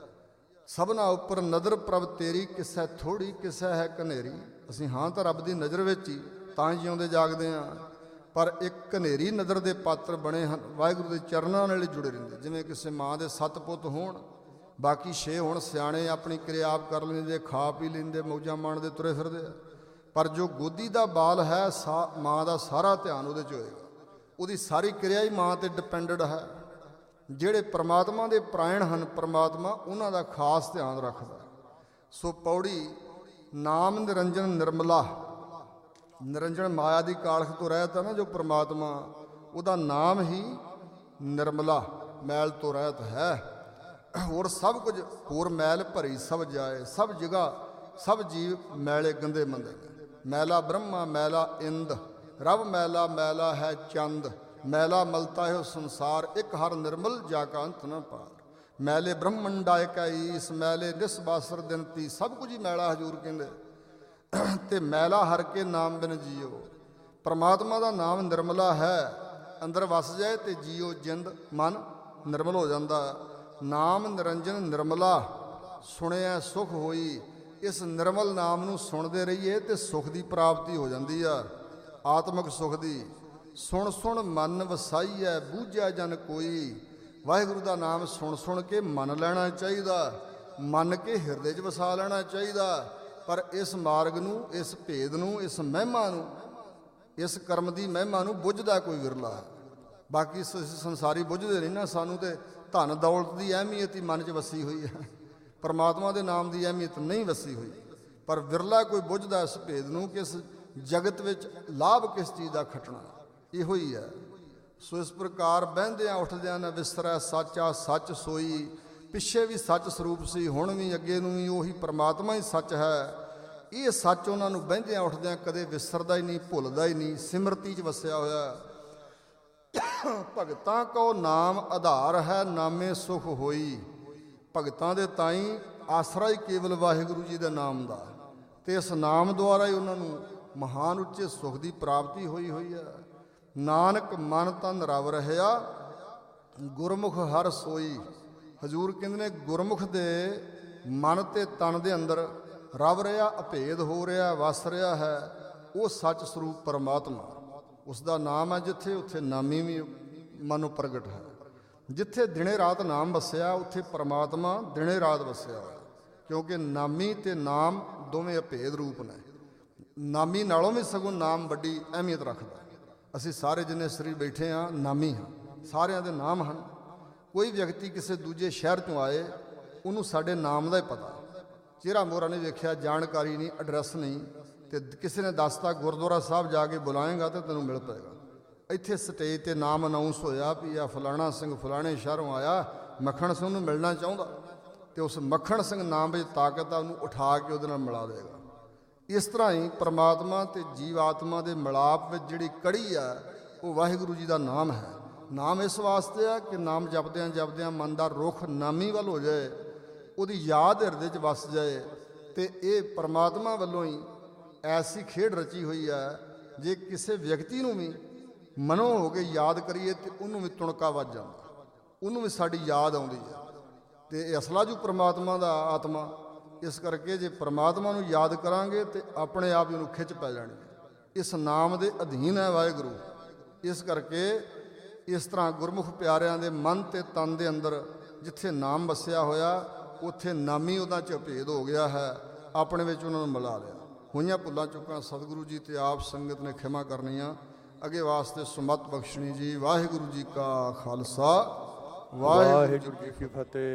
ਸਭਨਾ ਉੱਪਰ ਨਦਰ ਪ੍ਰਭ ਤੇਰੀ, ਕਿਸੈ ਥੋੜ੍ਹੀ ਕਿਸੈ ਹੈ ਕਨੇਰੀ। ਅਸੀਂ ਹਾਂ ਤਾਂ ਰੱਬ ਦੀ ਨਜ਼ਰ ਵਿੱਚ ਹੀ ਤਾਂ ਜਿਉਂਦੇ ਜਾਗਦੇ ਹਾਂ, ਪਰ ਇੱਕ ਘਨੇਰੀ ਨਜ਼ਰ ਦੇ ਪਾਤਰ ਬਣੇ ਹਨ। ਵਾਹਿਗੁਰੂ ਦੇ ਚਰਨਾਂ ਨਾਲ ਜੁੜੇ ਰਹਿੰਦੇ। ਜਿਵੇਂ ਕਿਸੇ ਮਾਂ ਦੇ ਸੱਤ ਪੁੱਤ ਹੋਣ, ਬਾਕੀ ਛੇ ਹੋਣ ਸਿਆਣੇ, ਆਪਣੀ ਕਿਰਿਆ ਆਪ ਕਰ ਲੈਂਦੇ, ਖਾ ਪੀ ਲੈਂਦੇ, ਮੌਜਾਂ ਮਾਣਦੇ ਤੁਰੇ ਫਿਰਦੇ ਆ। ਪਰ ਜੋ ਗੋਦੀ ਦਾ ਬਾਲ ਹੈ, ਸਾ ਮਾਂ ਦਾ ਸਾਰਾ ਧਿਆਨ ਉਹਦੇ 'ਚ ਹੋਏਗਾ। ਉਹਦੀ ਸਾਰੀ ਕਿਰਿਆ ਹੀ ਮਾਂ 'ਤੇ ਡਿਪੈਂਡਡ ਹੈ। ਜਿਹੜੇ ਪਰਮਾਤਮਾ ਦੇ ਪ੍ਰਾਇਣ ਹਨ, ਪਰਮਾਤਮਾ ਉਹਨਾਂ ਦਾ ਖਾਸ ਧਿਆਨ ਰੱਖਦਾ। ਸੋ ਪੌੜੀ ਨਾਮ ਨਿਰੰਜਨ ਨਿਰਮਲਾ। ਨਿਰੰਜਨ ਮਾਇਆ ਦੀ ਕਾਲਖ ਤੋਂ ਰਹਿਤ ਹੈ ਨਾ ਜੋ ਪਰਮਾਤਮਾ, ਉਹਦਾ ਨਾਮ ਹੀ ਨਿਰਮਲਾ, ਮੈਲ ਤੋਂ ਰਹਿਤ ਹੈ। ਹੋਰ ਸਭ ਕੁਝ ਹੋਰ ਮੈਲ ਭਰੀ ਸਭ ਜਾਏ। ਸਭ ਜਗ੍ਹਾ ਸਭ ਜੀਵ ਮੈਲੇ ਗੰਦੇ ਮੰਦੇ ਨੇ। ਮੈਲਾ ਬ੍ਰਹਮਾ, ਮੈਲਾ ਇੰਦ, ਰਬ ਮੈਲਾ, ਮੈਲਾ ਹੈ ਚੰਦ। ਮੈਲਾ ਮਲਤਾ ਹੈ ਸੰਸਾਰ, ਇੱਕ ਹਰ ਨਿਰਮਲ ਜਾ ਕਾ ਅੰਤ ਨਾ ਪਾਰ। ਮੈਲੇ ਬ੍ਰਹਮੰਡਾ ਕਾ ਈਸ, ਮੈਲੇ ਨਿਸਬਾਸਰ ਦਿਨਤੀ। ਸਭ ਕੁਝ ਹੀ ਮੈਲਾ ਹਜ਼ੂਰ ਕਹਿੰਦੇ। ਤੇ ਮੈਲਾ ਹਰ ਕੇ ਨਾਮ ਬਿਨ ਜੀਓ। ਪਰਮਾਤਮਾ ਦਾ ਨਾਮ ਨਿਰਮਲਾ ਹੈ, ਅੰਦਰ ਵਸ ਜਾਏ ਤੇ ਜੀਓ ਜਿੰਦ ਮਨ ਨਿਰਮਲ ਹੋ ਜਾਂਦਾ। ਨਾਮ ਨਿਰੰਜਨ ਨਿਰਮਲਾ, ਸੁਣਿਆ ਸੁਖ ਹੋਈ। ਇਸ ਨਿਰਮਲ ਨਾਮ ਨੂੰ ਸੁਣਦੇ ਰਹੀਏ ਤੇ ਸੁਖ ਦੀ ਪ੍ਰਾਪਤੀ ਹੋ ਜਾਂਦੀ ਆ, ਆਤਮਿਕ ਸੁਖ ਦੀ। ਸੁਣ ਸੁਣ ਮਨ ਵਸਾਈਐ, ਬੂਝਿਆ ਜਨ ਕੋਈ। ਵਾਹਿਗੁਰੂ ਦਾ ਨਾਮ ਸੁਣ ਸੁਣ ਕੇ ਮੰਨ ਲੈਣਾ ਚਾਹੀਦਾ, ਮੰਨ ਕੇ ਹਿਰਦੇ 'ਚ ਵਸਾ ਲੈਣਾ ਚਾਹੀਦਾ। ਪਰ ਇਸ ਮਾਰਗ ਨੂੰ, ਇਸ ਭੇਦ ਨੂੰ, ਇਸ ਮਹਿਮਾ ਨੂੰ, ਇਸ ਕਰਮ ਦੀ ਮਹਿਮਾ ਨੂੰ ਬੁੱਝਦਾ ਕੋਈ ਵਿਰਲਾ ਹੈ। ਬਾਕੀ ਸ- ਸੰਸਾਰੀ ਬੁੱਝਦੇ ਨਹੀਂ ਨਾ। ਸਾਨੂੰ ਤੇ ਧਨ ਦੌਲਤ ਦੀ ਅਹਿਮੀਅਤ ਹੀ ਮਨ 'ਚ ਵਸੀ ਹੋਈ ਹੈ, ਪਰਮਾਤਮਾ ਦੇ ਨਾਮ ਦੀ ਅਹਿਮੀਅਤ ਨਹੀਂ ਵਸੀ ਹੋਈ। ਪਰ ਵਿਰਲਾ ਕੋਈ ਬੁੱਝਦਾ ਇਸ ਭੇਦ ਨੂੰ ਕਿ ਇਸ ਜਗਤ ਵਿੱਚ ਲਾਭ ਕਿਸ ਚੀਜ਼ ਦਾ ਖੱਟਣਾ, ਇਹੋ ਹੀ ਹੈ। ਸੋ ਇਸ ਪ੍ਰਕਾਰ ਬਹਿੰਦਿਆਂ ਉੱਠਦਿਆਂ ਨਾ ਵਿਸਰੈ ਸਾਚਾ ਸੱਚ ਸੋਈ। ਪਿੱਛੇ ਵੀ ਸੱਚ ਸਰੂਪ ਸੀ, ਹੁਣ ਵੀ ਅੱਗੇ ਨੂੰ ਵੀ ਉਹੀ ਪਰਮਾਤਮਾ ਹੀ ਸੱਚ ਹੈ। ਇਹ ਸੱਚ ਉਹਨਾਂ ਨੂੰ ਬਹਿੰਦਿਆਂ ਉੱਠਦਿਆਂ ਕਦੇ ਵਿਸਰਦਾ ਹੀ ਨਹੀਂ, ਭੁੱਲਦਾ ਹੀ ਨਹੀਂ, ਸਿਮਰਤੀ 'ਚ ਵਸਿਆ ਹੋਇਆ। ਭਗਤਾਂ ਕੋ ਨਾਮ ਆਧਾਰ ਹੈ, ਨਾਮੇ ਸੁਖ ਹੋਈ। ਭਗਤਾਂ ਦੇ ਤਾਈਂ ਆਸਰਾ ਹੀ ਕੇਵਲ ਵਾਹਿਗੁਰੂ ਜੀ ਦੇ ਨਾਮ ਦਾ, ਤੇ ਇਸ ਨਾਮ ਦੁਆਰਾ ਹੀ ਉਹਨਾਂ ਨੂੰ ਮਹਾਨ ਉੱਚੇ ਸੁਖ ਦੀ ਪ੍ਰਾਪਤੀ ਹੋਈ ਹੋਈ ਹੈ। ਨਾਨਕ ਮਨ ਤਨ ਰਵ ਰਹਿਆ, ਗੁਰਮੁਖ ਹਰ ਸੋਈ। ਹਜ਼ੂਰ ਕਹਿੰਦੇ ਨੇ ਗੁਰਮੁਖ ਦੇ ਮਨ ਤੇ ਤਨ ਦੇ ਅੰਦਰ ਰਵ ਰਿਹਾ, ਅਭੇਦ ਹੋ ਰਿਹਾ, ਵਸ ਰਿਹਾ ਹੈ ਉਹ ਸੱਚ ਸਰੂਪ ਪਰਮਾਤਮਾ। ਉਸ ਦਾ ਨਾਮ ਹੈ ਜਿੱਥੇ, ਉੱਥੇ ਨਾਮੀ ਵੀ ਮਨੋਂ ਪ੍ਰਗਟ ਹੈ। ਜਿੱਥੇ ਦਿਨੇ ਰਾਤ ਨਾਮ ਵਸਿਆ, ਉੱਥੇ ਪਰਮਾਤਮਾ ਦਿਨੇ ਰਾਤ ਵਸਿਆ ਹੋਇਆ। ਕਿਉਂਕਿ ਨਾਮੀ ਤੇ ਨਾਮ ਦੋਵੇਂ ਅਭੇਦ ਰੂਪ ਨੇ। ਨਾਮੀ ਨਾਲੋਂ ਵੀ ਸਗੋਂ ਨਾਮ ਵੱਡੀ ਅਹਿਮੀਅਤ ਰੱਖਦਾ। ਅਸੀਂ ਸਾਰੇ ਜਿੰਨੇ ਸਰੀਰ ਬੈਠੇ ਹਾਂ ਨਾਮੀ ਹਾਂ, ਸਾਰਿਆਂ ਦੇ ਨਾਮ ਹਨ। ਕੋਈ ਵਿਅਕਤੀ ਕਿਸੇ ਦੂਜੇ ਸ਼ਹਿਰ ਤੋਂ ਆਏ, ਉਹਨੂੰ ਸਾਡੇ ਨਾਮ ਦਾ ਹੀ ਪਤਾ, ਚਿਹਰਾ ਮੋਹਰਾ ਨਹੀਂ ਵੇਖਿਆ, ਜਾਣਕਾਰੀ ਨਹੀਂ, ਐਡਰੈਸ ਨਹੀਂ, ਤੇ ਕਿਸੇ ਨੇ ਦੱਸਤਾ ਗੁਰਦੁਆਰਾ ਸਾਹਿਬ ਜਾ ਕੇ ਬੁਲਾਏਗਾ ਤਾਂ ਤੈਨੂੰ ਮਿਲ ਪਏਗਾ। ਇੱਥੇ ਸਟੇਜ ਤੇ ਨਾਮ ਅਨਾਉਂਸ ਹੋਇਆ ਵੀ ਆ ਫਲਾਣਾ ਸਿੰਘ ਫਲਾਣੇ ਸ਼ਹਿਰੋਂ ਆਇਆ, ਮੱਖਣ ਸਿੰਘ ਨੂੰ ਮਿਲਣਾ ਚਾਹੁੰਦਾ, ਤੇ ਉਸ ਮੱਖਣ ਸਿੰਘ ਨਾਮ ਵਿੱਚ ਤਾਕਤ ਆ, ਉਹਨੂੰ ਉਠਾ ਕੇ ਉਹਦੇ ਨਾਲ ਮਿਲਾ ਦੇਗਾ। ਇਸ ਤਰ੍ਹਾਂ ਹੀ ਪਰਮਾਤਮਾ ਤੇ ਜੀਵ ਆਤਮਾ ਦੇ ਮਿਲਾਪ ਵਿੱਚ ਜਿਹੜੀ ਕੜੀ ਆ, ਉਹ ਵਾਹਿਗੁਰੂ ਜੀ ਦਾ ਨਾਮ ਹੈ। ਨਾਮ ਇਸ ਵਾਸਤੇ ਆ ਕਿ ਨਾਮ ਜਪਦਿਆਂ ਜਪਦਿਆਂ ਮਨ ਦਾ ਰੁਖ ਨਾਮੀ ਵੱਲ ਹੋ ਜਾਏ, ਉਹਦੀ ਯਾਦ ਹਿਰਦੇ 'ਚ ਵਸ ਜਾਏ। ਤੇ ਇਹ ਪਰਮਾਤਮਾ ਵੱਲੋਂ ਹੀ ਐਸੀ ਖੇਡ ਰਚੀ ਹੋਈ ਹੈ, ਜੇ ਕਿਸੇ ਵਿਅਕਤੀ ਨੂੰ ਵੀ ਮਨੋਂ ਹੋ ਕੇ ਯਾਦ ਕਰੀਏ ਤੇ ਉਹਨੂੰ ਵੀ ਤੁਣਕਾ ਵੱਜ ਜਾਂਦਾ, ਉਹਨੂੰ ਵੀ ਸਾਡੀ ਯਾਦ ਆਉਂਦੀ ਹੈ। ਤੇ ਇਹ ਅਸਲਾ ਜੂ ਪਰਮਾਤਮਾ ਦਾ ਆਤਮਾ। ਇਸ ਕਰਕੇ ਜੇ ਪਰਮਾਤਮਾ ਨੂੰ ਯਾਦ ਕਰਾਂਗੇ ਤੇ ਆਪਣੇ ਆਪ ਹੀ ਉਹਨੂੰ ਖਿੱਚ ਪੈ ਜਾਣੀ। ਇਸ ਨਾਮ ਦੇ ਅਧੀਨ ਹੈ ਵਾਹਿਗੁਰੂ। ਇਸ ਕਰਕੇ ਇਸ ਤਰ੍ਹਾਂ ਗੁਰਮੁਖ ਪਿਆਰਿਆਂ ਦੇ ਮਨ ਤੇ ਤਨ ਦੇ ਅੰਦਰ ਜਿੱਥੇ ਨਾਮ ਵਸਿਆ ਹੋਇਆ, ਉੱਥੇ ਨਾਮੀ ਉਹਨਾਂ 'ਚ ਭੇਦ ਹੋ ਗਿਆ ਹੈ, ਆਪਣੇ ਵਿੱਚ ਉਹਨਾਂ ਨੂੰ ਮਿਲਾ ਲਿਆ। ਹੋਈਆਂ ਭੁੱਲਾਂ ਚੁੱਕਾਂ ਸਤਿਗੁਰੂ ਜੀ ਤੇ ਆਪ ਸੰਗਤ ਨੇ ਖਿਮਾ ਕਰਨੀਆਂ, ਅੱਗੇ ਵਾਸਤੇ ਸੁਮਤ ਬਖਸ਼ਣੀ ਜੀ। ਵਾਹਿਗੁਰੂ ਜੀ ਕਾ ਖਾਲਸਾ, ਵਾਹਿਗੁਰੂ ਜੀ ਕੀ ਫਤਿਹ।